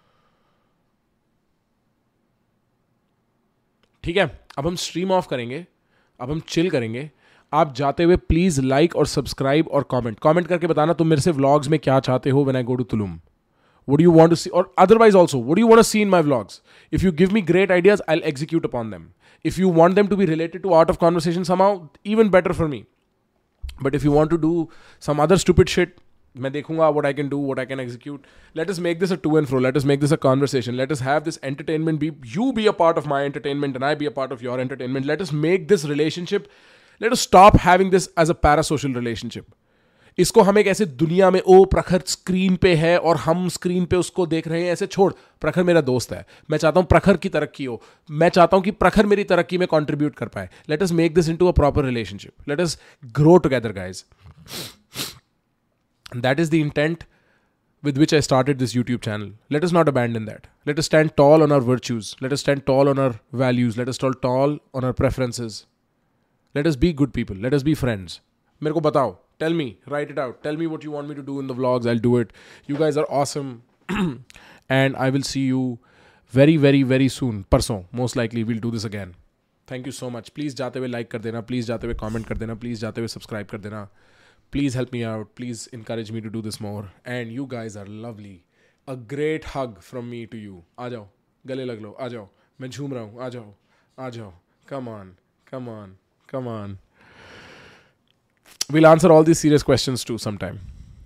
ठीक है, अब हम स्ट्रीम ऑफ करेंगे, अब हम चिल करेंगे। आप जाते हुए प्लीज़ लाइक और सब्सक्राइब और कमेंट कमेंट करके बताना तुम मेरे से व्लॉग्स में क्या चाहते हो when I go to Tulum. What do you want to see? Or otherwise also, what do you want to see in my vlogs? If you give me great ideas, I'll execute upon them. If you want them to be related to art of conversation somehow, even better for me. But if you want to do some other stupid shit, मैं देखूंगा what I can do, what I can execute. Let us make this a to and fro. Let us make this a conversation. Let us have this entertainment be, you be a part of my entertainment and I be a part of your entertainment. Let us make this relationship, let us stop having this as a parasocial relationship. इसको हम एक ऐसे दुनिया में, ओ प्रखर screen पे है और हम स्क्रीन पे उसको देख रहे हैं, ऐसे छोड़। प्रखर मेरा दोस्त है, मैं चाहता हूं प्रखर की तरक्की हो, मैं चाहता हूं कि प्रखर मेरी तरक्की में कंट्रीब्यूट कर पाए। Let us make this into a proper relationship, let us grow together guys. That is the intent with which I started this YouTube channel. Let us not abandon that. Let us stand tall on our virtues. Let us stand tall on our values. Let us stand tall on our preferences. Let us be good people. Let us be friends. मेरे को बताओ, tell me, write it out. Tell me what you want me to do in the vlogs. I'll do it. You guys are awesome. And I will see you very, very, very soon. परसों, most likely, we'll do this again. Thank you so much. Please जाते हुए like कर देना. Please जाते हुए comment कर देना. Please जाते हुए subscribe कर देना. Please help me out. Please encourage me to do this more. And you guys are lovely. A great hug from me to you. आ जाओ, गले लग लो, आ जाओ. मैं झूम रहा हूँ, आ जाओ, आ जाओ. Come on, come on, come on. We'll answer all these serious questions too sometime.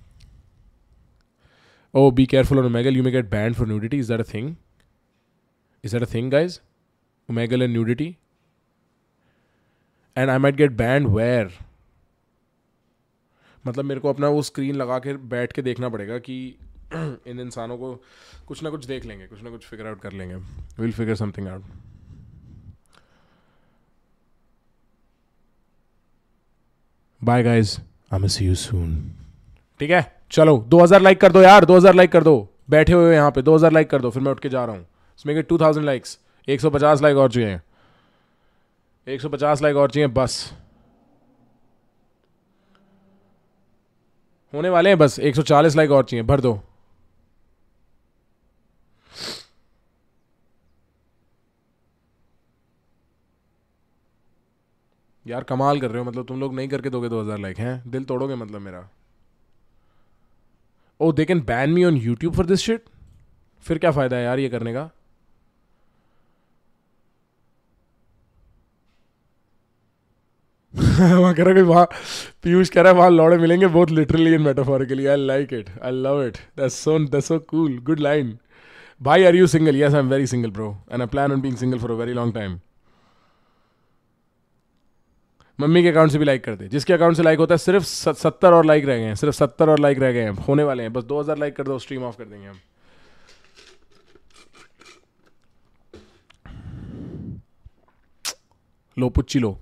Oh, be careful on Omegle. You may get banned for nudity. Is that a thing? Is that a thing, guys? Omegle and nudity? And I might get banned where? मतलब मेरे को अपना वो screen लगा के बैठ के देखना पड़ेगा कि इन इंसानों को कुछ ना कुछ देख लेंगे, कुछ ना कुछ फिगर आउट कर लेंगे. Will figure something out. Bye guys, I will see you soon. ठीक है, चलो दो हज़ार लाइक कर दो यार, दो हज़ार लाइक कर दो. बैठे हुए यहाँ पे दो हज़ार लाइक कर दो, फिर मैं उठ के जा रहा हूँ. इसमें के टू थाउजेंड लाइक्स, एक सौ पचास लाइक और चाहिए, एक सौ पचास लाइक और चाहिए बस. होने वाले हैं बस, एक सौ चालीस लाइक और चाहिए, भर दो. यार कमाल कर रहे हो, मतलब तुम लोग नहीं करके दोगे दो हज़ार लाइक हैं, दिल तोड़ोगे मतलब मेरा. Oh they can ban me on YouTube for this shit. फिर क्या फायदा है यार ये करने का. वहां कह रहा है वहां पीयूष कह रहा है वहां लौड़े मिलेंगे, both literally and metaphorically. I like it, I love it, that's so that's so cool, good line. भाई are you single? Yes I am very single bro, and I plan on being single for a very long time. Mummy के account से भी like कर दे. जिसके account से like होता है सिर्फ सत्तर और लाइक रह गए हैं, सिर्फ सत्तर और लाइक रह गए हैं, होने वाले हैं बस. दो हज़ार लाइक कर दो, स्ट्रीम ऑफ कर देंगे हम. लो पुच्ची लो.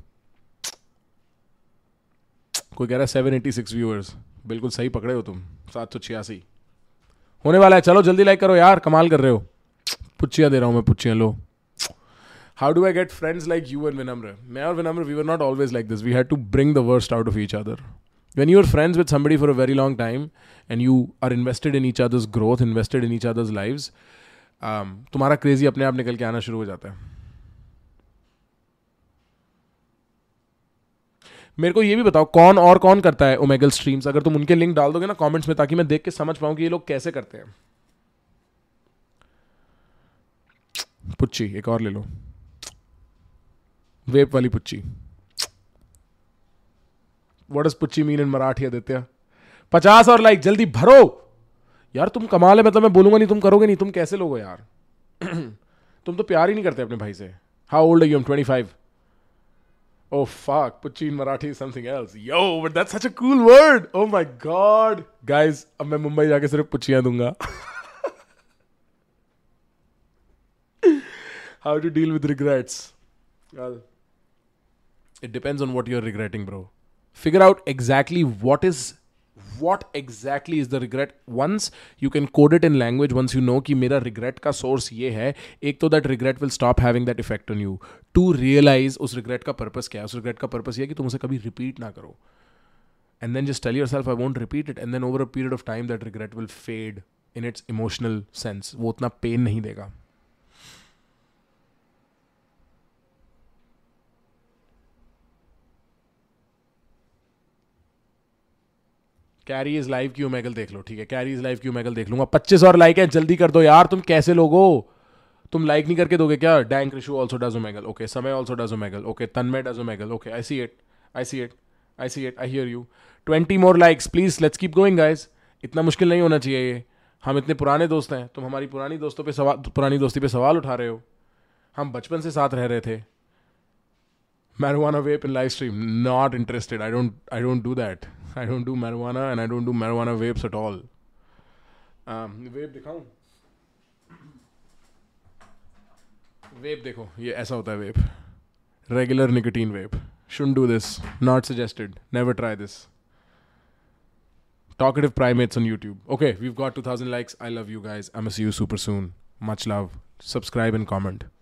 कोई कह रहा है सेवन एटी सिक्स व्यूअर्स. बिल्कुल सही पकड़े हो तुम, सात सौ छियासी होने वाला है. चलो जल्दी लाइक करो यार, कमाल कर रहे हो. पुच्चियाँ दे रहा हूँ मैं, पुच्चियाँ लो. How do I get friends like you and Vinamra? मैं और Vinamra, we were not always like this. We had to bring the worst out of each other. When you are friends with somebody for a very long time and you are invested in each other's growth, invested in each other's lives, um, तुम्हारा crazy अपने आप निकल के आना शुरू हो जाता है. मेरे को ये भी बताओ कौन और कौन करता है ओमेगल स्ट्रीम्स. अगर तुम उनके लिंक डाल दोगे ना कमेंट्स में, ताकि मैं देख के समझ पाऊँ कि ये लोग कैसे करते हैं. पुच्ची एक और ले लो, वेप वाली पुच्ची. व्हाट डज पुच्ची मीन इन मराठी आदित्य? पचास और लाइक जल्दी भरो यार. तुम कमाल है, मतलब मैं बोलूंगा नहीं तुम करोगे नहीं. तुम कैसे लोग हो यार? तुम तो प्यार ही नहीं करते अपने भाई से. How old are you? I am twenty five. Oh fuck, Pucci in Marathi is something else. Yo, but that's such a cool word. Oh my god. Guys, अब मैं मुंबई जाके सिर्फ पुच्चियाँ दूंगा. How to deal with regrets? Well, it depends on what you're regretting, bro. Figure out exactly what is what exactly is the regret. Once you can code it in language, once you know कि मेरा regret का source ये है, एक तो that regret will stop having that effect on you. To realize उस regret का purpose क्या है. उस regret का purpose ये है कि तुम उसे कभी repeat ना करो. And then just tell yourself I won't repeat it. And then over a period of time that regret will fade in its emotional sense. वो उतना pain नहीं देगा. कैरी इज लाइव की ओमेगल देख लो. ठीक है, कैरी इज लाइव की ओमेगल देख लूंगा. पच्चीस और लाइक है, जल्दी कर दो यार. तुम कैसे लोग हो? तुम लाइक नहीं करके दोगे क्या? Dank Rishu also does Omegle. Okay, Samay also does Omegle. Okay, Tanmay does Omegle. Okay, I see it, I see it, I see it, I hear you. Twenty more likes please. Let's keep going guys. इतना मुश्किल नहीं होना चाहिए ये. हम इतने पुराने दोस्त हैं. तुम हमारी पुरानी दोस्तों पे सवाल पुरानी दोस्ती पे सवाल उठा रहे हो. हम बचपन से साथ रह रहे थे. Marijuana vape in live stream. Not interested. I don't. I don't do that. I don't do marijuana and I don't do marijuana vapes at all. Um, vape दिखाऊं? Vape देखो, ये ऐसा होता है vape. Regular nicotine vape. Shouldn't do this. Not suggested. Never try this. Talkative Primates on YouTube. Okay, we've got two thousand likes. I love you guys. I'm gonna see you super soon. Much love. Subscribe and comment.